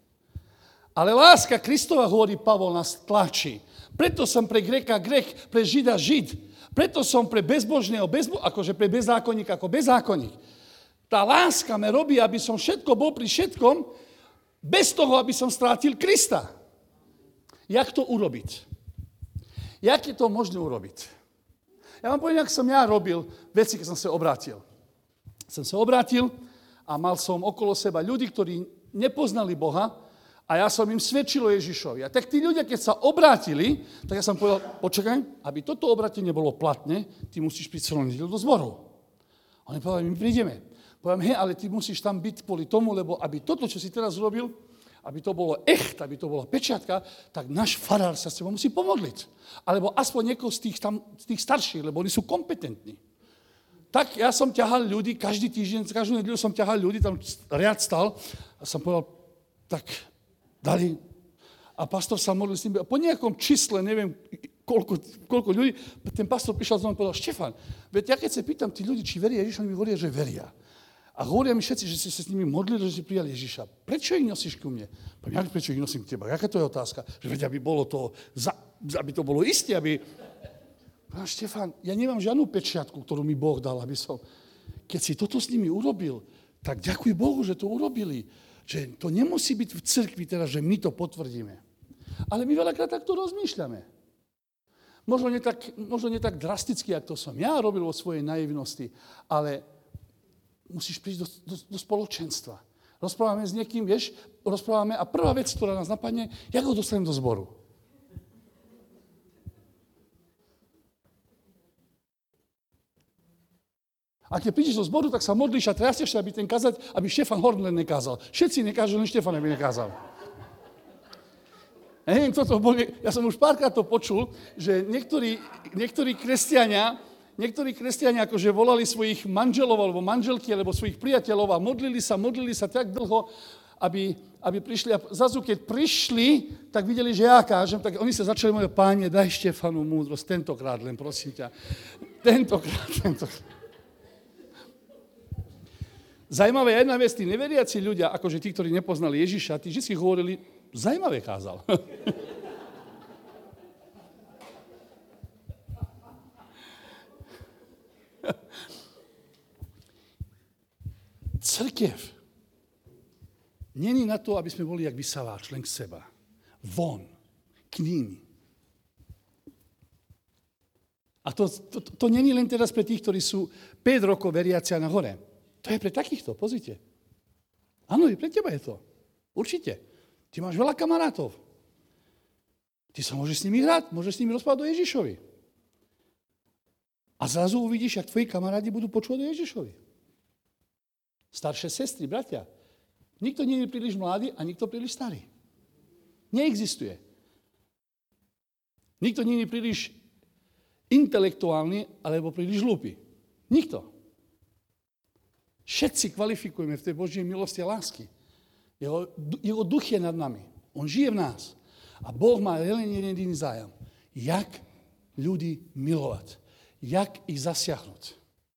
Ale láska Kristova, hovorí Pavol, nás tlačí. Preto som pre Gréka Grek, pre Žida Žid. Preto som pre bezbožného, akože pre bezzákonníka ako bezzákonník. Tá láska me robí, aby som všetko bol pri všetkom, bez toho, aby som strátil Krista. Jak to urobiť? Jak je to možné urobiť? Ja vám poviem, jak som ja robil veci, keď som sa obrátil. Som sa obrátil a mal som okolo seba ľudí, ktorí nepoznali Boha a ja som im svedčil o Ježišovi. A tak tí ľudia, keď sa obrátili, tak ja som povedal, počakaj, aby toto obrátenie bolo platné, ty musíš prísť celú nedeľu do zboru. Oni povedali, my prídeme. Poviem, hej, ale ty musíš tam byť kvôli tomu, lebo aby toto, čo si teraz urobil, aby to bolo echt, aby to bola pečiatka, tak náš farár sa s tebou musí pomodliť. Alebo aspoň niekoho z tých starších, lebo oni sú kompetentní. Tak ja som ťahal ľudí, každý týždeň, každú nedeľu som ťahal ľudí, tam riad stal a som povedal, tak dali. A pastor sa modlil s nimi. Po nejakom čísle, neviem koľko ľudí, ten pastor prišiel za mnou a povedal, Štefan, veď ja keď sa pýtam tí ľudí, či veria Ježiša, oni mi hovoria, že veria. A hovoria mi všetci, že si sa s nimi modlili, že si prijali Ježiša. Prečo ich nosíš ku mne? Poviem, prečo ich nosím k teba? Jaká to je otázka? Že veď, aby bolo to, aby to bolo isté, aby... Pán Štefan, ja nemám žiadnu pečiatku, ktorú mi Boh dal, aby som... Keď si toto s nimi urobil, tak ďakuj Bohu, že to urobili. Že to nemusí byť v cirkvi teraz, že my to potvrdíme. Ale my veľakrát takto rozmýšľame. Možno nie tak drasticky, ako to som ja robil vo svojej naivnosti, ale musíš prísť do spoločenstva. Rozprávame s niekým, vieš, rozprávame a prvá vec, ktorá nás napadne, jak ho dostanem do zboru. A keď prídeš do zboru, tak sa modlíš a trastieš sa, aby ten kazať, aby Štefan Horn len nekázal. Všetci nekážu, len Štefan aby nekázal. Ja som už párkrát to počul, že niektorí kresťania akože volali svojich manželov alebo manželky alebo svojich priateľov a modlili sa tak dlho, aby prišli. A zrazu, keď prišli, tak videli, že ja kážem, tak oni sa začali mówiť, Páne, daj Štefanu múdrosť, tentokrát len, prosím ťa. Tentokrát. Zajímavé je jedna vec, tí neveriaci ľudia, akože tí, ktorí nepoznali Ježiša, tí vždy hovorili, zajímavé kázal. Cirkev není na to, aby sme boli jak vysávač, len k seba. Von, k ním. A to není len teraz pre tých, ktorí sú 5 rokov veriaci a nahore. To je pre takýchto, pozrite. Áno, pre teba je to. Určite. Ty máš veľa kamarátov. Ty sa môžeš s nimi hrať, môžeš s nimi rozprávať o Ježišovi. A zrazu uvidíš, jak tvoji kamarádi budú počúvať o Ježišovi. Staršie sestry, bratia. Nikto nie je príliš mladý a nikto príliš starý. Neexistuje. Nikto nie je príliš intelektuálny alebo príliš hlúpy. Nikto. Všetci kvalifikujeme v tej Božej milosti a lásky. Jeho duch je nad nami. On žije v nás. A Boh má len jediný zájam. Jak ľudí milovať. Jak ich zasiahnuť.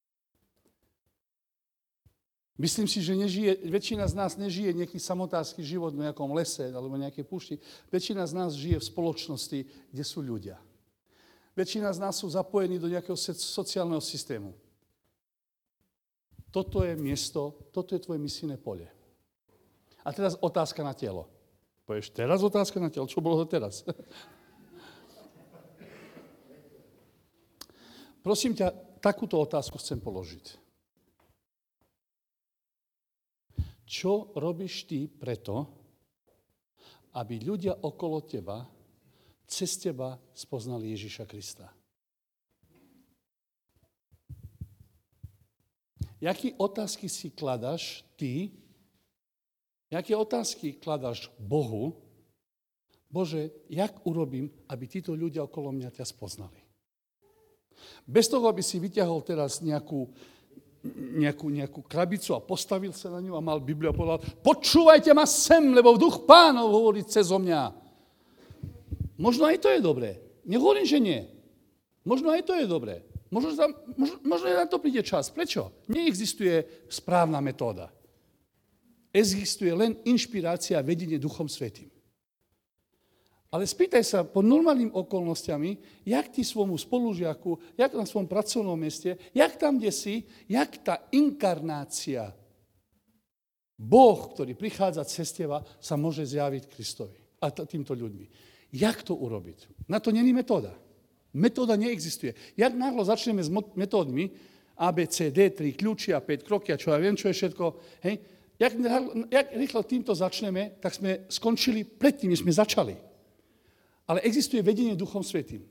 Myslím si, že väčšina z nás nežije nejaký samotársky život v nejakom lese alebo nejakej púšti. Väčšina z nás žije v spoločnosti, kde sú ľudia. Väčšina z nás sú zapojení do nejakého sociálneho systému. Toto je miesto, toto je tvoje misijné pole. A teraz otázka na telo. Povieš, teraz otázka na telo? Čo bolo to teraz? Prosím ťa, takúto otázku chcem položiť. Čo robíš ty preto, aby ľudia okolo teba, cez teba spoznali Ježiša Krista? Jaké otázky si kladáš ty? Jaké otázky kladáš Bohu? Bože, jak urobím, aby títo ľudia okolo mňa ťa spoznali? Bez toho, aby si vyťahol teraz nejakú krabicu a postavil sa na ňu a mal Bibliu a povedal, počúvajte ma sem, lebo duch Pánov hovorí cezo mňa. Možno aj to je dobré. Nehovorím, že nie. Možno aj to je dobré. Možno na to príde čas. Prečo? Neexistuje správna metóda. Existuje len inšpirácia a vedenie Duchom Svätým. Ale spýtaj sa po normálnym okolnostiami, jak ty svojmu spolužiaku, jak na svojom pracovnom mieste, jak tam, kde si, jak tá inkarnácia, Boh, ktorý prichádza cez teba, sa môže zjaviť Kristovi a týmto ľuďmi. Jak to urobiť? Na to není metóda. Metóda neexistuje. Jak náhlo začneme s metódmi A, B, C, D, 3 kľúči a 5 kroky a čo ja viem, čo je všetko, hej, jak rýchlo týmto začneme, tak sme skončili predtým, než sme začali. Ale existuje vedenie Duchom Svätým.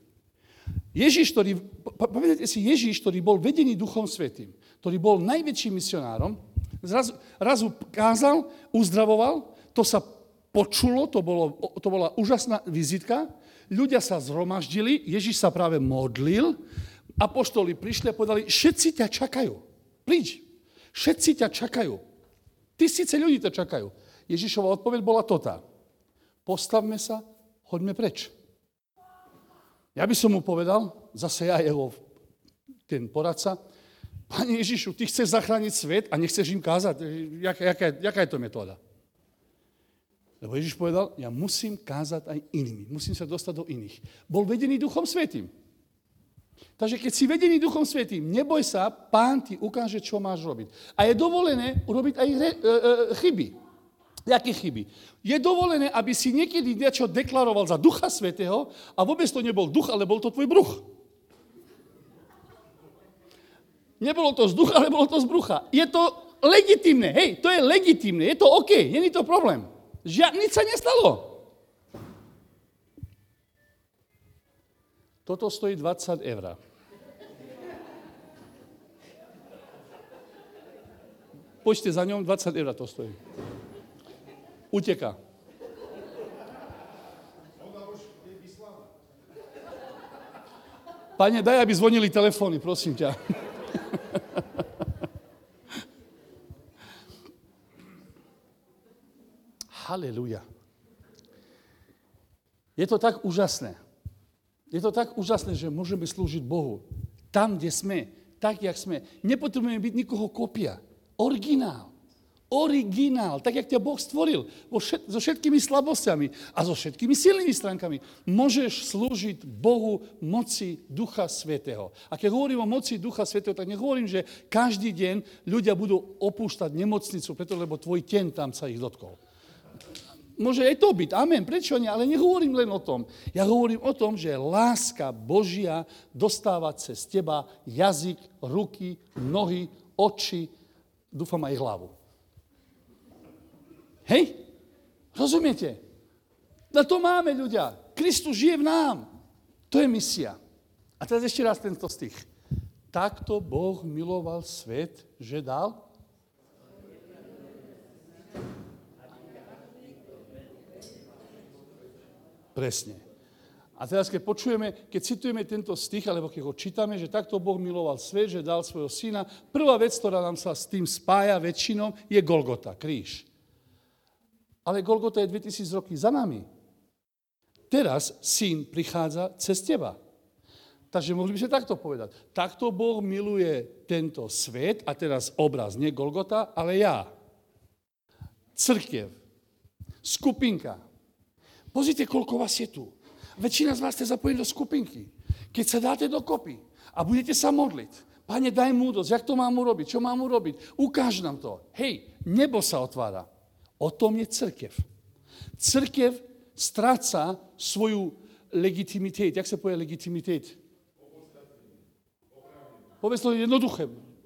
Povedajte si, Ježiš, ktorý bol vedený Duchom Svätým, ktorý bol najväčším misionárom, razu kázal, uzdravoval, to sa počulo, to bola úžasná vizitka, ľudia sa zhromaždili, Ježiš sa práve modlil, apoštoli prišli a povedali, všetci ťa čakajú, príď, všetci ťa čakajú, tisíce ľudí ťa čakajú. Ježišova odpoveď bola tota, postavme sa, choďme preč. Ja by som mu povedal, zase ja jeho ten poradca, Pane Ježišu, ty chceš zachrániť svet a nechceš im kázať, jaká je to metóda? Lebo Ježiš povedal, ja musím kázať aj inými, musím sa dostať do iných. Bol vedený Duchom Svätým. Takže keď si vedený Duchom Svätým, neboj sa, Pán ti ukáže, čo máš robiť. A je dovolené urobiť aj chyby. Jaké chyby? Je dovolené, aby si niekedy niečo deklaroval za Ducha Svätého a vôbec to nebol duch, ale bol to tvoj bruch. Nebolo to z ducha, ale bolo to z brucha. Je to legitímne, hej, to je legitímne, je to OK, nie je to problém. Nič sa nestalo. Toto stojí 20 eur. Poďte za ňom, 20 eur to stojí. Uteká. Pane, daj, aby zvonili telefóny, prosím ťa. Halelúja. Je to tak úžasné. Je to tak úžasné, že môžeme slúžiť Bohu. Tam, kde sme, tak, jak sme. Nepotrebujeme byť nikoho kopia. Originál. Originál. Tak, jak ťa Boh stvoril. So všetkými slabosťami a so všetkými silnými stránkami. Môžeš slúžiť Bohu moci Ducha Svätého. A keď hovorím o moci Ducha Svätého, tak nehovorím, že každý deň ľudia budú opúštať nemocnicu, preto lebo tvoj ten tam sa ich dotkol. Môže aj to byť, amen, prečo nie, ale nehovorím len o tom. Ja hovorím o tom, že láska Božia dostáva cez teba jazyk, ruky, nohy, oči, dúfam aj hlavu. Hej? Rozumiete? Na to máme ľudia. Kristus žije v nám. To je misia. A teraz ešte raz tento stih. Takto Boh miloval svet, že dal? Presne. A teraz, keď citujeme tento stih, alebo keď ho čítame, že takto Boh miloval svet, že dal svojho syna, prvá vec, ktorá nám sa s tým spája väčšinou, je Golgota, kríž. Ale Golgota je 2000 roky za nami. Teraz syn prichádza cez teba. Takže mohli by sme takto povedať. Takto Boh miluje tento svet, a teraz obraz, nie Golgota, ale ja. Cirkev. Skupinka. Pozrite, koľko vás je tu. Väčšina z vás ste zapojení do skupinky. Keď sa dáte dokopy a budete sa modliť, Pane, daj múdrosť, jak to mám urobiť, čo mám urobiť, ukáž nám to. Hej, nebo sa otvára. O tom je cirkev. Cirkev stráca svoju legitimitet. Jak sa povie legitimitet? Povedz to jednoduché.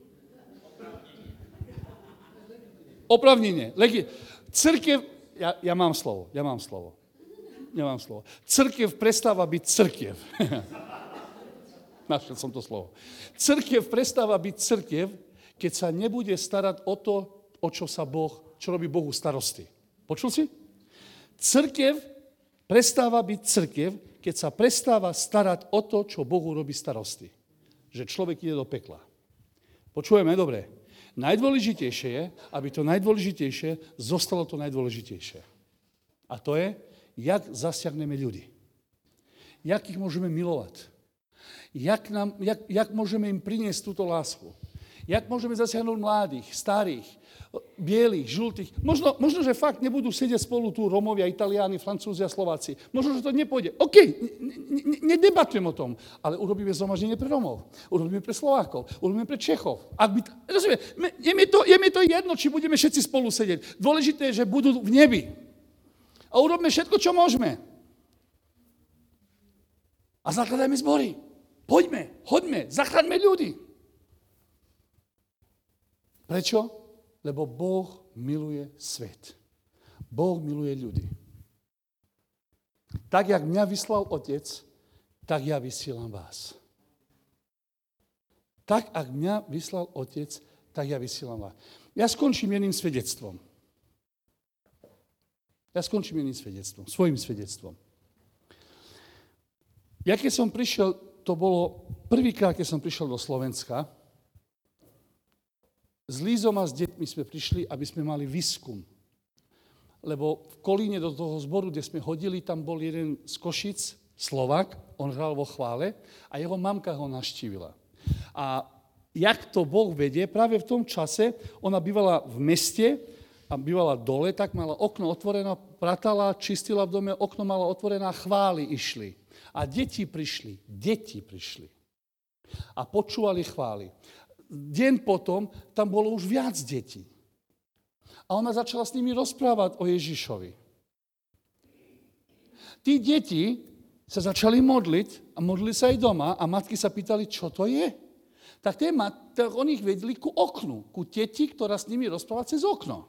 Opravnenie. Cirkev, ja mám slovo. Cirkev prestáva byť cirkev. Našiel som to slovo. Cirkev prestáva byť cirkev, keď sa nebude starať o to, čo robí Bohu starosti. Počul si? Cirkev prestáva byť cirkev, keď sa prestáva starať o to, čo Bohu robí starosti. Že človek ide do pekla. Počujeme dobre. Najdôležitejšie je, aby to najdôležitejšie zostalo to najdôležitejšie. A to je, jak zasiahneme ľudí. Jak ich môžeme milovať. Jak môžeme im priniesť túto lásku. Jak môžeme zasiahnuť mladých, starých, bielých, žltých. Možno, že fakt nebudú sedieť spolu tu Rómovia, Italiáni, Francúzi a Slováci. Možno, že to nepôjde. OK, nedebatujem o tom, ale urobíme zhromaždenie pre Rómov, urobíme pre Slovákov, urobíme pre Čechov. Je mi to jedno, či budeme všetci spolu sedieť. Dôležité je, že budú v nebi. A urobme všetko, čo môžeme. A zakladajme zbory. Hoďme, zachráňme ľudí. Prečo? Lebo Boh miluje svet. Boh miluje ľudí. Tak, jak mňa vyslal Otec, tak ja vysielam vás. Tak, ak mňa vyslal Otec, tak ja vysielam vás. Ja skončím jedným svedectvom. Svojím svedectvom. Ja keď som prišiel, to bolo prvýkrát, keď som prišiel do Slovenska, s Lízom a s deťmi sme prišli, aby sme mali výskum. Lebo v Kolíne do toho zboru, kde sme hodili, tam bol jeden z Košic, Slovák, on hral vo chvále a jeho mamka ho navštívila. A jak to Boh vedie, práve v tom čase, ona bývala v meste a bývala dole, tak mala okno otvorené, pratala, čistila v dome, okno mala otvorené, chvály išli. A deti prišli. A počúvali chvály. Deň potom tam bolo už viac detí. A ona začala s nimi rozprávať o Ježišovi. Tí deti sa začali modliť a modlili sa aj doma a matky sa pýtali, čo to je. tak oni ich vedli ku oknu, ku teti, ktorá s nimi rozprávala cez okno.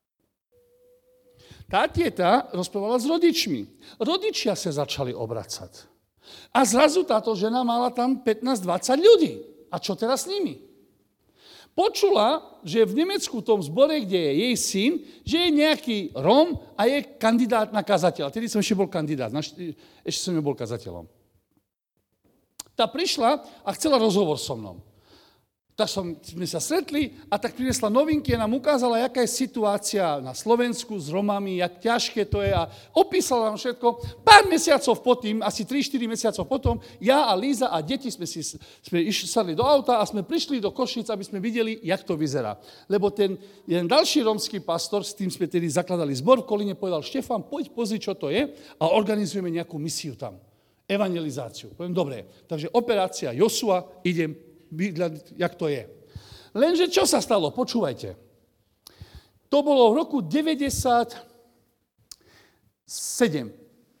Tá tieta rozprávala s rodičmi. Rodičia sa začali obracať. A zrazu táto žena mala tam 15-20 ľudí. A čo teraz s nimi? Počula, že v Nemecku, v tom zbore, kde je jej syn, že je nejaký Róm a je kandidát na kazateľa. Tedy som ešte bol kandidát, ešte som nebol kazateľom. Tá prišla a chcela rozhovor so mnou. Tak sme sa stretli a tak prinesla novinky a nám ukázala, jaká je situácia na Slovensku s Romami, jak ťažké to je a opísala nám všetko. Pár mesiacov potom, asi 3-4 mesiacov potom, ja a Líza a deti sme išli do auta a sme prišli do Košíc, aby sme videli, jak to vyzerá. Lebo ten jeden ďalší rómsky pastor, s tým sme tedy zakladali zbor v Kolíne, povedal, Štefan, poď pozri, čo to je a organizujeme nejakú misiu tam. Evangelizáciu. Poviem, dobre, takže operácia Josua, idem jak to je. Lenže čo sa stalo? Počúvajte. To bolo v roku 97. 6.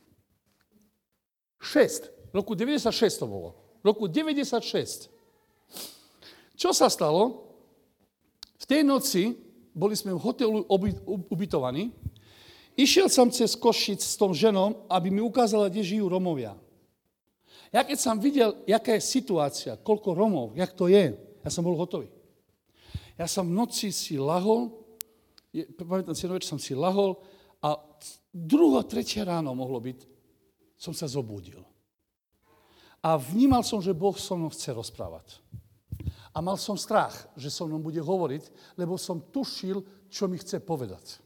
V roku 96 to bolo. V roku 96. Čo sa stalo? V tej noci boli sme v hotelu ubytovaní. Išiel som cez Košic s tom ženou, aby mi ukázala, kde žijú Romovia. Ja keď som videl, jaká je situácia, koľko Romov, jak to je, ja som bol hotový. Ja som v noci si lahol, pamätám si, večer som si lahol a 2. 3. ráno mohlo byť, som sa zobudil. A vnímal som, že Boh so mnou chce rozprávať. A mal som strach, že so mnou bude hovoriť, lebo som tušil, čo mi chce povedať.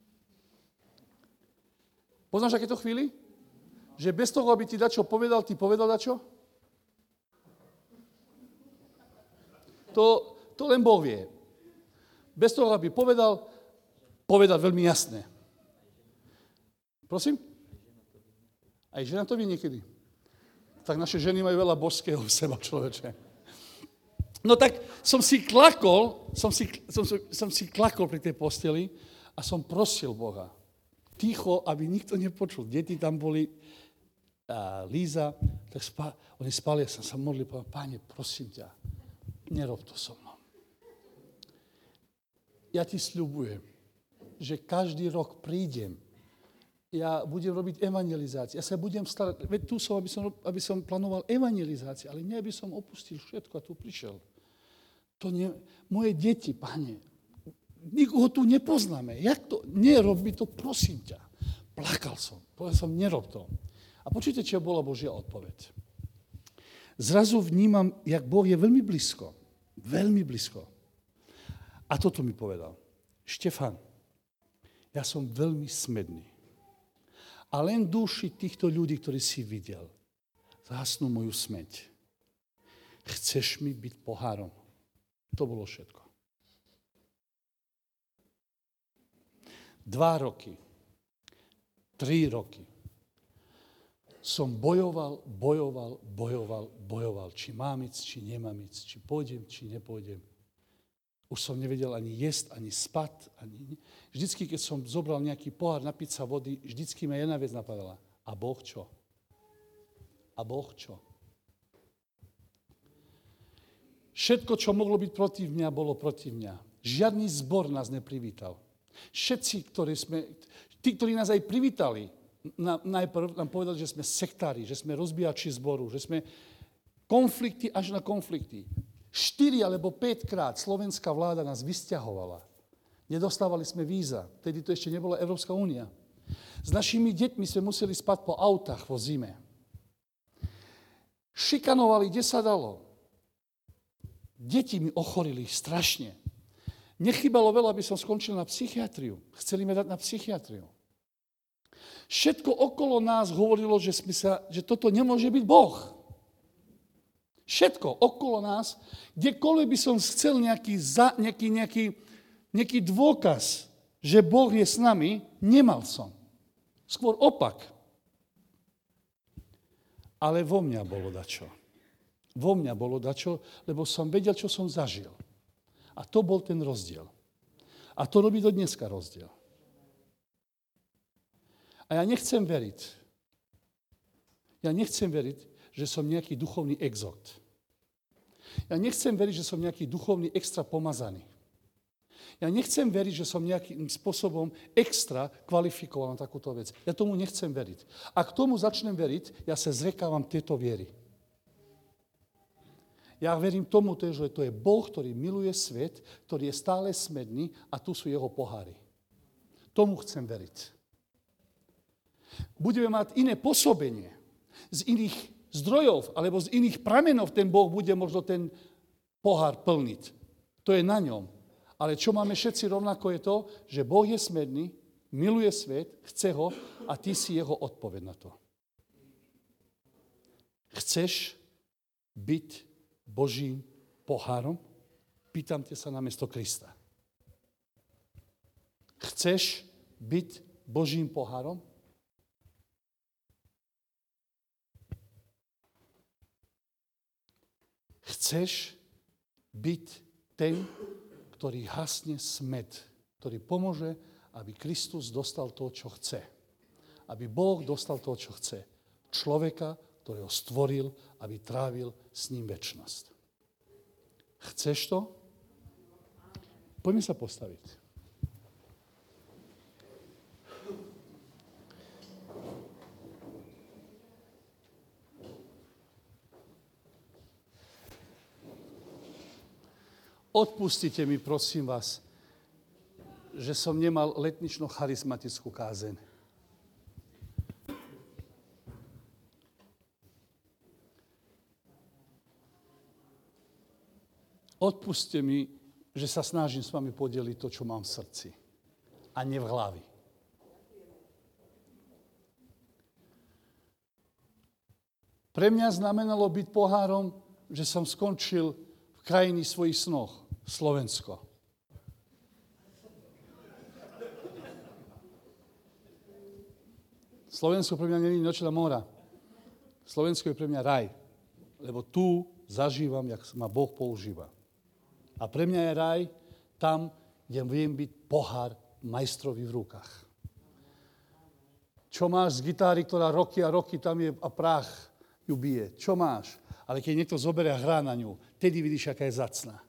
Poznáš akéto chvíli? Že bez toho, aby ti dačo povedal, ty povedal dačo? To len Boh vie. Bez toho, aby povedal veľmi jasné. Prosím? Aj žena to vie niekedy. Tak naše ženy majú veľa božského v seba, človeče. No tak som si klakol pri tej posteli a som prosil Boha. Ticho, aby nikto nepočul. Deti tam boli, a Líza, tak oni spali, ja som sa modlil, povedal, Páne, prosím ťa, nerob to so mnou. Ja ti sľubujem, že každý rok prídem, ja budem robiť evangelizáciu, ja sa budem starať, veď tu som, aby som plánoval evangelizáciu, ale nie, aby som opustil všetko a tu prišiel. Moje deti, Pane, nikoho tu nepoznáme, jak to, nerob mi to, prosím ťa. Plakal som, povedal som, nerob to. A počujte, čo bola Božia odpoveď. Zrazu vnímam, jak Boh je veľmi blízko. Veľmi blízko. A toto mi povedal. Štefan, ja som veľmi smedný. A len duši týchto ľudí, ktorí si videl, zhasnú moju smeť. Chceš mi byť pohárom? To bolo všetko. 2 roky. 3 roky. Som bojoval, či mám ísť, či nemám ísť, či pôjdem, či nepôjdem. Už som nevedel ani jesť, ani spať. Vždycky, keď som zobral nejaký pohár napiť sa vody, vždycky ma jedna vec napadala. A Boh čo? A Boh čo? Všetko, čo mohlo byť proti mňa, bolo proti mňa. Žiadny zbor nás neprivítal. Všetci, ktorí nás aj privítali, najprv nám povedali, že sme sektári, že sme rozbíjači zboru, že sme konflikty až na konflikty. 4 alebo 5 krát slovenská vláda nás vysťahovala. Nedostávali sme víza, vtedy to ešte nebola Európska únia. S našimi deťmi sme museli spať po autách vo zime. Šikanovali, kde sa dalo. Deti mi ochorili strašne. Nechybalo veľa, aby som skončil na psychiatriu. Chceli ma dať na psychiatriu. Všetko okolo nás hovorilo, že toto nemôže byť Boh. Všetko okolo nás, kdekoľvek by som chcel nejaký dôkaz, že Boh je s nami, nemal som. Skôr opak. Ale vo mňa bolo dačo. Vo mňa bolo dačo, lebo som vedel, čo som zažil. A to bol ten rozdiel. A to robí do dneska rozdiel. A ja nechcem veriť, že som nejaký duchovný exot. Ja nechcem veriť, že som nejaký duchovný extra pomazaný. Ja nechcem veriť, že som nejakým spôsobom extra kvalifikoval na takúto vec. Ja tomu nechcem veriť. Ak tomu začnem veriť, ja sa zrekávam tejto viery. Ja verím tomu, že to je Boh, ktorý miluje svet, ktorý je stále smedný a tu sú jeho poháry. Tomu chcem veriť. Budeme mať iné pôsobenie z iných zdrojov alebo z iných pramenov ten Boh bude možno ten pohár plniť. To je na ňom. Ale čo máme všetci rovnako je to, že Boh je smedný, miluje svet, chce ho a ty si jeho odpoveď na to. Chceš byť Božím pohárom? Pýtam ťa sa namiesto Krista. Chceš byť Božím pohárom? Chceš byť ten, ktorý hasne smet, ktorý pomôže, aby Kristus dostal to, čo chce. Aby Boh dostal to, čo chce. Človeka, ktorého stvoril, aby trávil s ním večnosť. Chceš to? Poďme sa postaviť. Odpustite mi, prosím vás, že som nemal letnično-charizmatickú kázeň. Odpusťte mi, že sa snažím s vami podeliť to, čo mám v srdci. A nie v hlavi. Pre mňa znamenalo byť pohárom, že som skončil v krajine svojich snoch. Slovensko. Slovensko pre mňa nie je nočná mora. Slovensko je pre mňa raj. Lebo tu zažívam, jak ma Boh používa. A pre mňa je raj tam, kde viem byť pohár majstrovi v rukách. Čo máš z gitáry, ktorá roky a roky tam je a prach ju bije? Čo máš? Ale keď niekto zoberie a hrá na ňu, tedy vidíš, aká je zacná.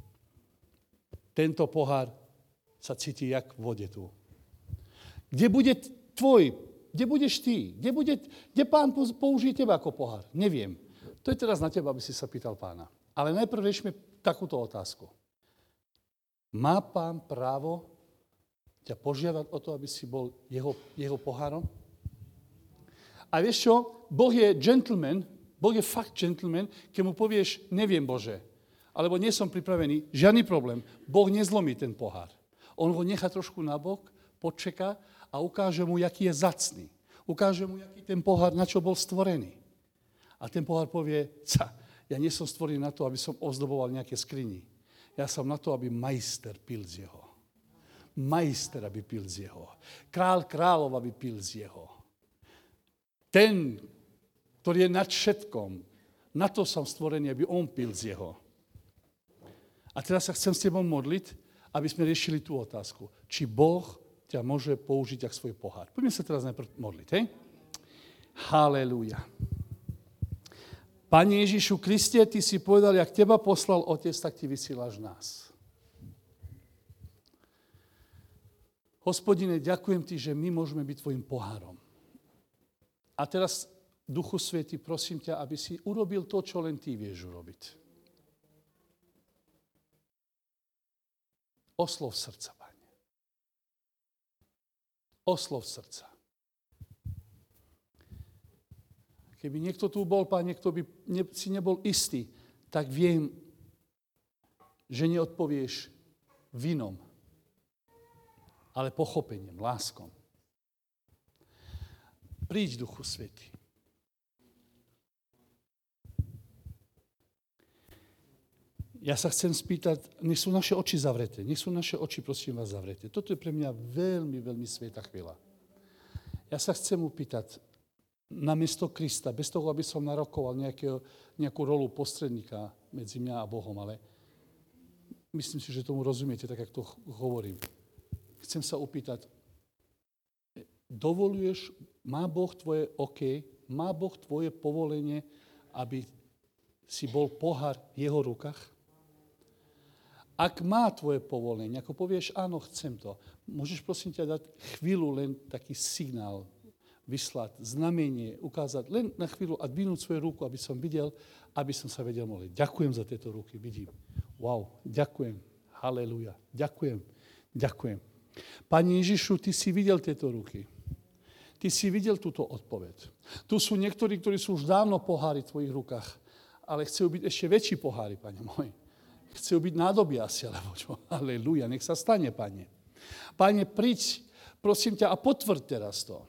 Tento pohár sa cíti jak v vode tu. Kde bude tvoj? Kde budeš ty? Kde Pán použije teba ako pohár? Neviem. To je teraz na teba, aby si sa pýtal Pána. Ale najprv riešme takúto otázku. Má Pán právo ťa požiadať o to, aby si bol jeho pohárom? A vieš čo? Boh je gentleman, Boh je fakt gentleman, keď mu povieš, neviem Bože, alebo nie som pripravený, žiadny problém. Boh nezlomí ten pohár. On ho nechá trošku nabok, počeká a ukáže mu, jaký je zacný. Ukáže mu, jaký ten pohár, na čo bol stvorený. A ten pohár povie, ja nie som stvorený na to, aby som ozdoboval nejaké skrini. Ja som na to, aby majster pil z jeho. Majster, aby pil z jeho. Král kráľov, aby pil z jeho. Ten, ktorý je nad všetkom, na to som stvorený, aby on pil z jeho. A teraz sa chcem s tebou modliť, aby sme riešili tú otázku. Či Boh ťa môže použiť ako svoj pohár. Poďme sa teraz najprv modliť, hej? Halelúja. Pane Ježišu Kriste, ty si povedal, jak teba poslal Otec, tak ty vysílaš nás. Hospodine, ďakujem ti, že my môžeme byť tvojim pohárom. A teraz, Duchu Svätý, prosím ťa, aby si urobil to, čo len ty vieš urobiť. Oslov srdca, Pane. Oslov srdca. Keby niekto tu bol, Pane, kto by si nebol istý, tak viem, že neodpovieš vinom, ale pochopením, láskom. Príď, Duchu Svätý. Ja sa chcem spýtať, nech sú naše oči zavreté. Nech sú naše oči, prosím vás, zavreté. Toto je pre mňa veľmi, veľmi svätá chvíľa. Ja sa chcem upýtať, namiesto Krista, bez toho, aby som narokoval nejakú rolu postredníka medzi mňa a Bohom, ale myslím si, že tomu rozumiete, tak, jak to hovorím. Chcem sa upýtať, dovoluješ, má Boh tvoje OK, má Boh tvoje povolenie, aby si bol pohár v jeho rukách? Ak má tvoje povolenie, ako povieš, áno, chcem to, môžeš prosím ťa dať chvíľu len taký signál, vyslať, znamenie, ukázať len na chvíľu a dvihnúť svoju ruku, aby som videl, aby som sa vedel modliť. Ďakujem za tieto ruky, vidím. Wow, ďakujem, halelúja, ďakujem. Pane Ježišu, ty si videl tieto ruky. Ty si videl túto odpoveď. Tu sú niektorí, ktorí sú už dávno pohári v tvojich rukách, ale chcú byť ešte väčší pohári, Pane môj. Chcú byť nádoby asi, alebo čo? Halelúja, nech sa stane, Pane. Pane, príď, prosím ťa, a potvrď teraz to.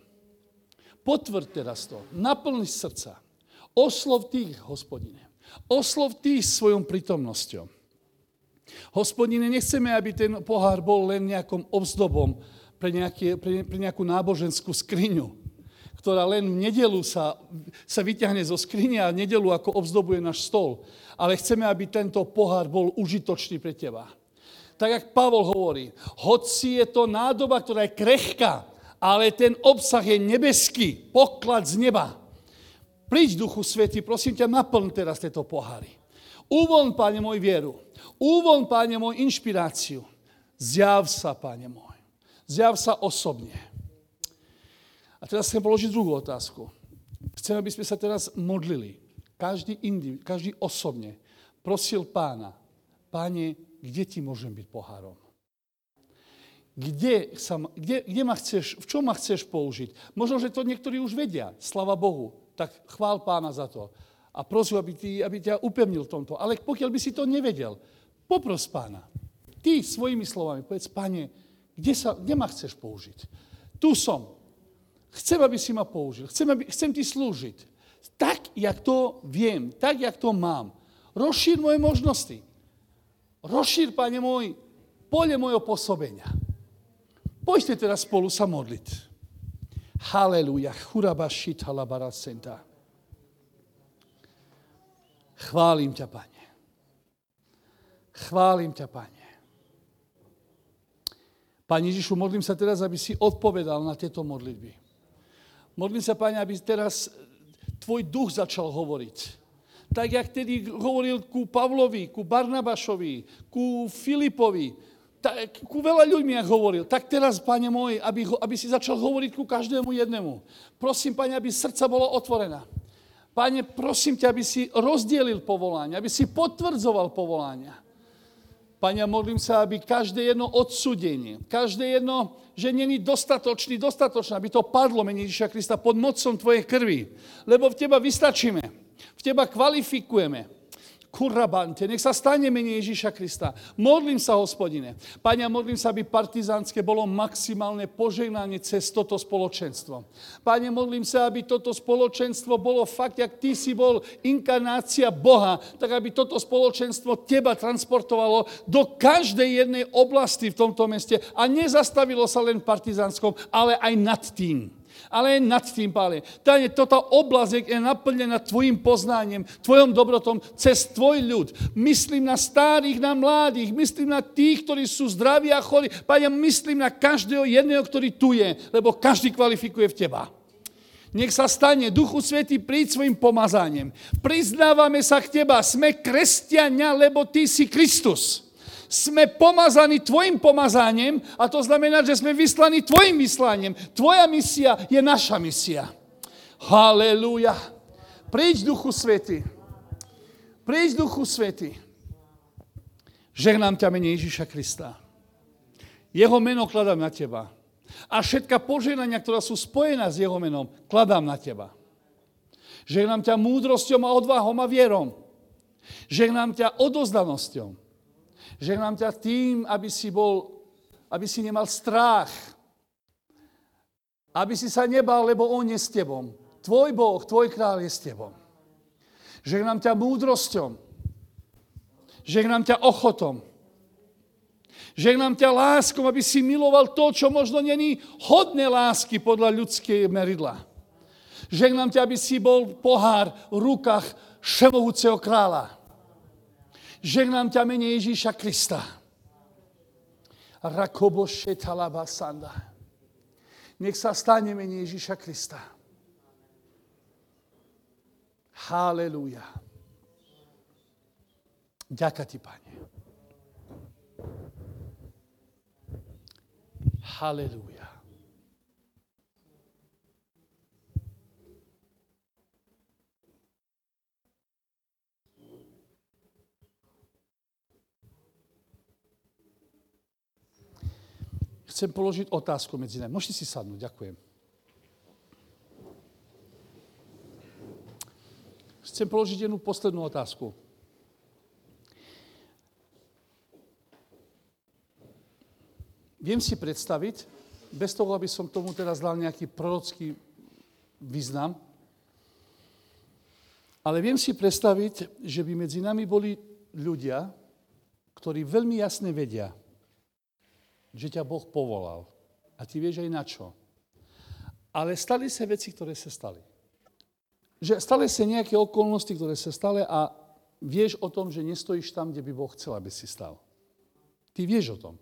Naplň srdca. Oslov tých, Hospodine. Oslov tých svojou prítomnosťou. Hospodine, nechceme, aby ten pohár bol len nejakým obzdobom pre nejakú náboženskú skriňu, ktorá len v nedeľu sa vyťahne zo skrine a v nedeľu ako obzdobuje náš stôl. Ale chceme, aby tento pohár bol užitočný pre teba. Tak, jak Pavol hovorí, hoci je to nádoba, ktorá je krehká, ale ten obsah je nebeský, poklad z neba. Príď, Duchu Svätý, prosím ťa, naplň teraz tieto poháry. Uvoľň, Pane môj, vieru. Uvoľň, Pane môj, inšpiráciu. Zjav sa, Pane môj. Zjav sa osobne. A teraz chcem položiť druhú otázku. Chcem, aby sme sa teraz modlili. Každý osobne prosil Pána. Páne, kde ti môžem byť pohárom? V čom ma chceš použiť? Možno, že to niektorí už vedia. Slava Bohu. Tak chvál Pána za to. A prosím, aby ťa upevnil v tomto. Ale pokiaľ by si to nevedel, popros Pána. Ty svojimi slovami povedz, Pane, kde ma chceš použiť? Tu som. Chcem, aby si ma použil. Chcem ti slúžiť. Tak, jak to viem. Tak, jak to mám. Rozšír moje možnosti. Rozšír, Pane môj, pole mojho pôsobenia. Poďte teraz spolu sa modliť. Halelúja. Churabašit halabarasenta. Chválim ťa, Pane. Chválim ťa, Pane. Pane Ježišu, modlím sa teraz, aby si odpovedal na tieto modlitby. Modlím sa, Pane, aby teraz tvoj duch začal hovoriť. Tak, jak tedy hovoril ku Pavlovi, ku Barnabašovi, ku Filipovi, ku veľa ľuďmi, jak hovoril. Tak teraz, Pane môj, aby si začal hovoriť ku každému jednému. Prosím, Pane, aby srdca bolo otvorená. Pane, prosím ťa, aby si rozdielil povolania, aby si potvrdzoval povolania. Pane, modlím sa, aby každé jedno odsúdenie, každé jedno, že není dostatočné, aby to padlo, mene Ježiša Krista, pod mocom tvojej krvi. Lebo v teba vystačíme, v teba kvalifikujeme. Kurabante, nech sa stane mene Ježiša Krista. Modlím sa, Hospodine. Pane, modlím sa, aby partizánske bolo maximálne požehnanie cez toto spoločenstvo. Pane, modlím sa, aby toto spoločenstvo bolo fakt, jak ty si bol inkarnácia Boha, tak aby toto spoločenstvo teba transportovalo do každej jednej oblasti v tomto meste a nezastavilo sa len v partizánskom, ale aj nad tým. Ale nad tým, Páne. Toto oblasť je naplnená tvojim poznáním, tvojom dobrotom cez tvoj ľud. Myslím na starých, na mladých, myslím na tých, ktorí sú zdraví a chorí. Páne, myslím na každého jedného, ktorý tu je, lebo každý kvalifikuje v teba. Nech sa stane, Duchu Svätý, príď svojim pomazaním. Priznávame sa k teba, sme kresťania, lebo ty si Kristus. Sme pomazaní tvojim pomazaním a to znamená, že sme vyslaní tvojim vyslaním. Tvoja misia je naša misia. Halelúja. Príď, Duchu Svätý. Príď, Duchu Svätý. Žehnám ťa mene Ježiša Krista. Jeho meno kladám na teba. A všetka požehnania, ktoré sú spojená s jeho menom, kladám na teba. Žehnám ťa múdrosťou a odvahom a vierom. Žehnám ťa odozdanosťou. Žehnám ťa tým, aby si nemal strach. Aby si sa nebal, lebo on je s tebom. Tvoj Boh, tvoj kráľ je s tebom. Žehnám ťa múdrosťou. Žehnám ťa ochotom. Žehnám ťa láskom, aby si miloval to, čo možno není hodné lásky podľa ľudskej meridla. Žehnám ťa, aby si bol pohár v rukách všemohúceho kráľa. Žehnám ťa mene Ježíša Krista. Nech sa stane mene Ježíša Krista. Halelúja. Ďakujem ti, Pane. Halelúja. Chcem položiť otázku medzi nami. Môžete si sadnúť, ďakujem. Chcem položiť jednu poslednú otázku. Viem si predstaviť, bez toho, aby som tomu teraz dal nejaký prorocký význam, ale viem si predstaviť, že by medzi nami boli ľudia, ktorí veľmi jasne vedia, že ťa Boh povolal. A ty vieš aj na čo. Ale stali sa veci, ktoré sa stali. Že stali sa nejaké okolnosti, ktoré sa stali a vieš o tom, že nestojíš tam, kde by Boh chcel, aby si stal. Ty vieš o tom.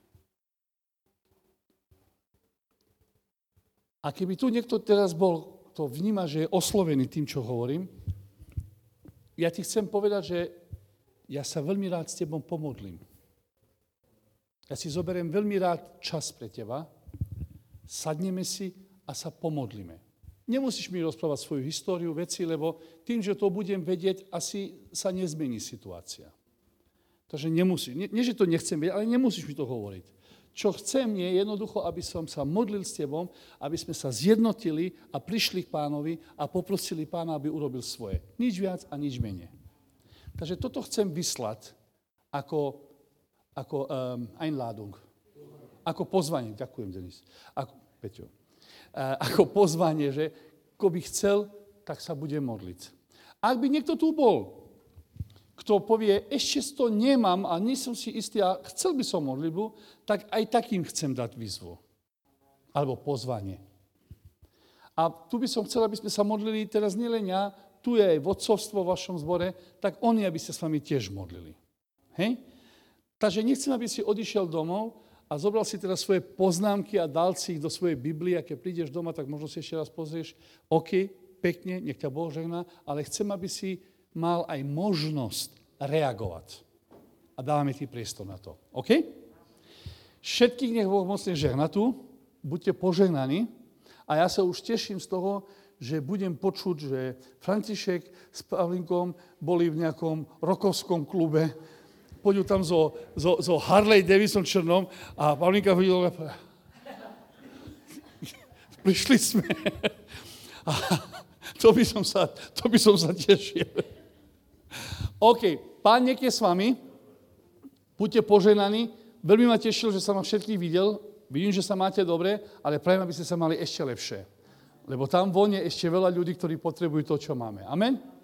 A keby tu niekto teraz bol, to vníma, že je oslovený tým, čo hovorím, ja ti chcem povedať, že ja sa veľmi rád s tebou pomodlím. Ja si zoberiem veľmi rád čas pre teba, sadneme si a sa pomodlíme. Nemusíš mi rozprávať svoju históriu, veci, lebo tým, že to budem vedieť, asi sa nezmení situácia. Takže nemusíš. Nie, že to nechcem vedieť, ale nemusíš mi to hovoriť. Čo chcem je jednoducho, aby som sa modlil s tebou, aby sme sa zjednotili a prišli k Pánovi a poprosili Pána, aby urobil svoje. Nič viac a nič menej. Takže toto chcem vyslať ako Einladung. Ako pozvanie. Ďakujem, Denis. Peťo. Ako pozvanie, že kto by chcel, tak sa bude modliť. Ak by niekto tu bol, kto povie, ešte to nemám a nie som si istý a chcel by som modlitbu, tak aj takým chcem dať výzvu. Alebo pozvanie. A tu by som chcel, aby sme sa modlili teraz nielen ja, tu je aj vodcovstvo v vašom zbore, tak oni, aby sa s vami tiež modlili. Hej? Takže nechcem, aby si odišiel domov a zobral si teraz svoje poznámky a dal si ich do svojej Biblie a keď prídeš doma, tak možno si ešte raz pozrieš, OK, pekne, nech ťa Boh žehná, ale chcem, aby si mal aj možnosť reagovať. A dávame ti priestor na to. OK? Všetkých nech Boh mocne žehná tu, buďte požehnaní a ja sa už teším z toho, že budem počuť, že František s Pavlinkom boli v nejakom rokovskom klube, pôjdu tam zo Harley Davidson černom a Pavlinka hodila a prišli sme. A to by som sa tešil. OK, Pán nech je s vami, buďte požehnaní, veľmi ma tešil, že som vás všetkých videl, vidím, že sa máte dobre, ale prajem, aby ste sa mali ešte lepšie. Lebo tam von je ešte veľa ľudí, ktorí potrebujú to, čo máme. Amen?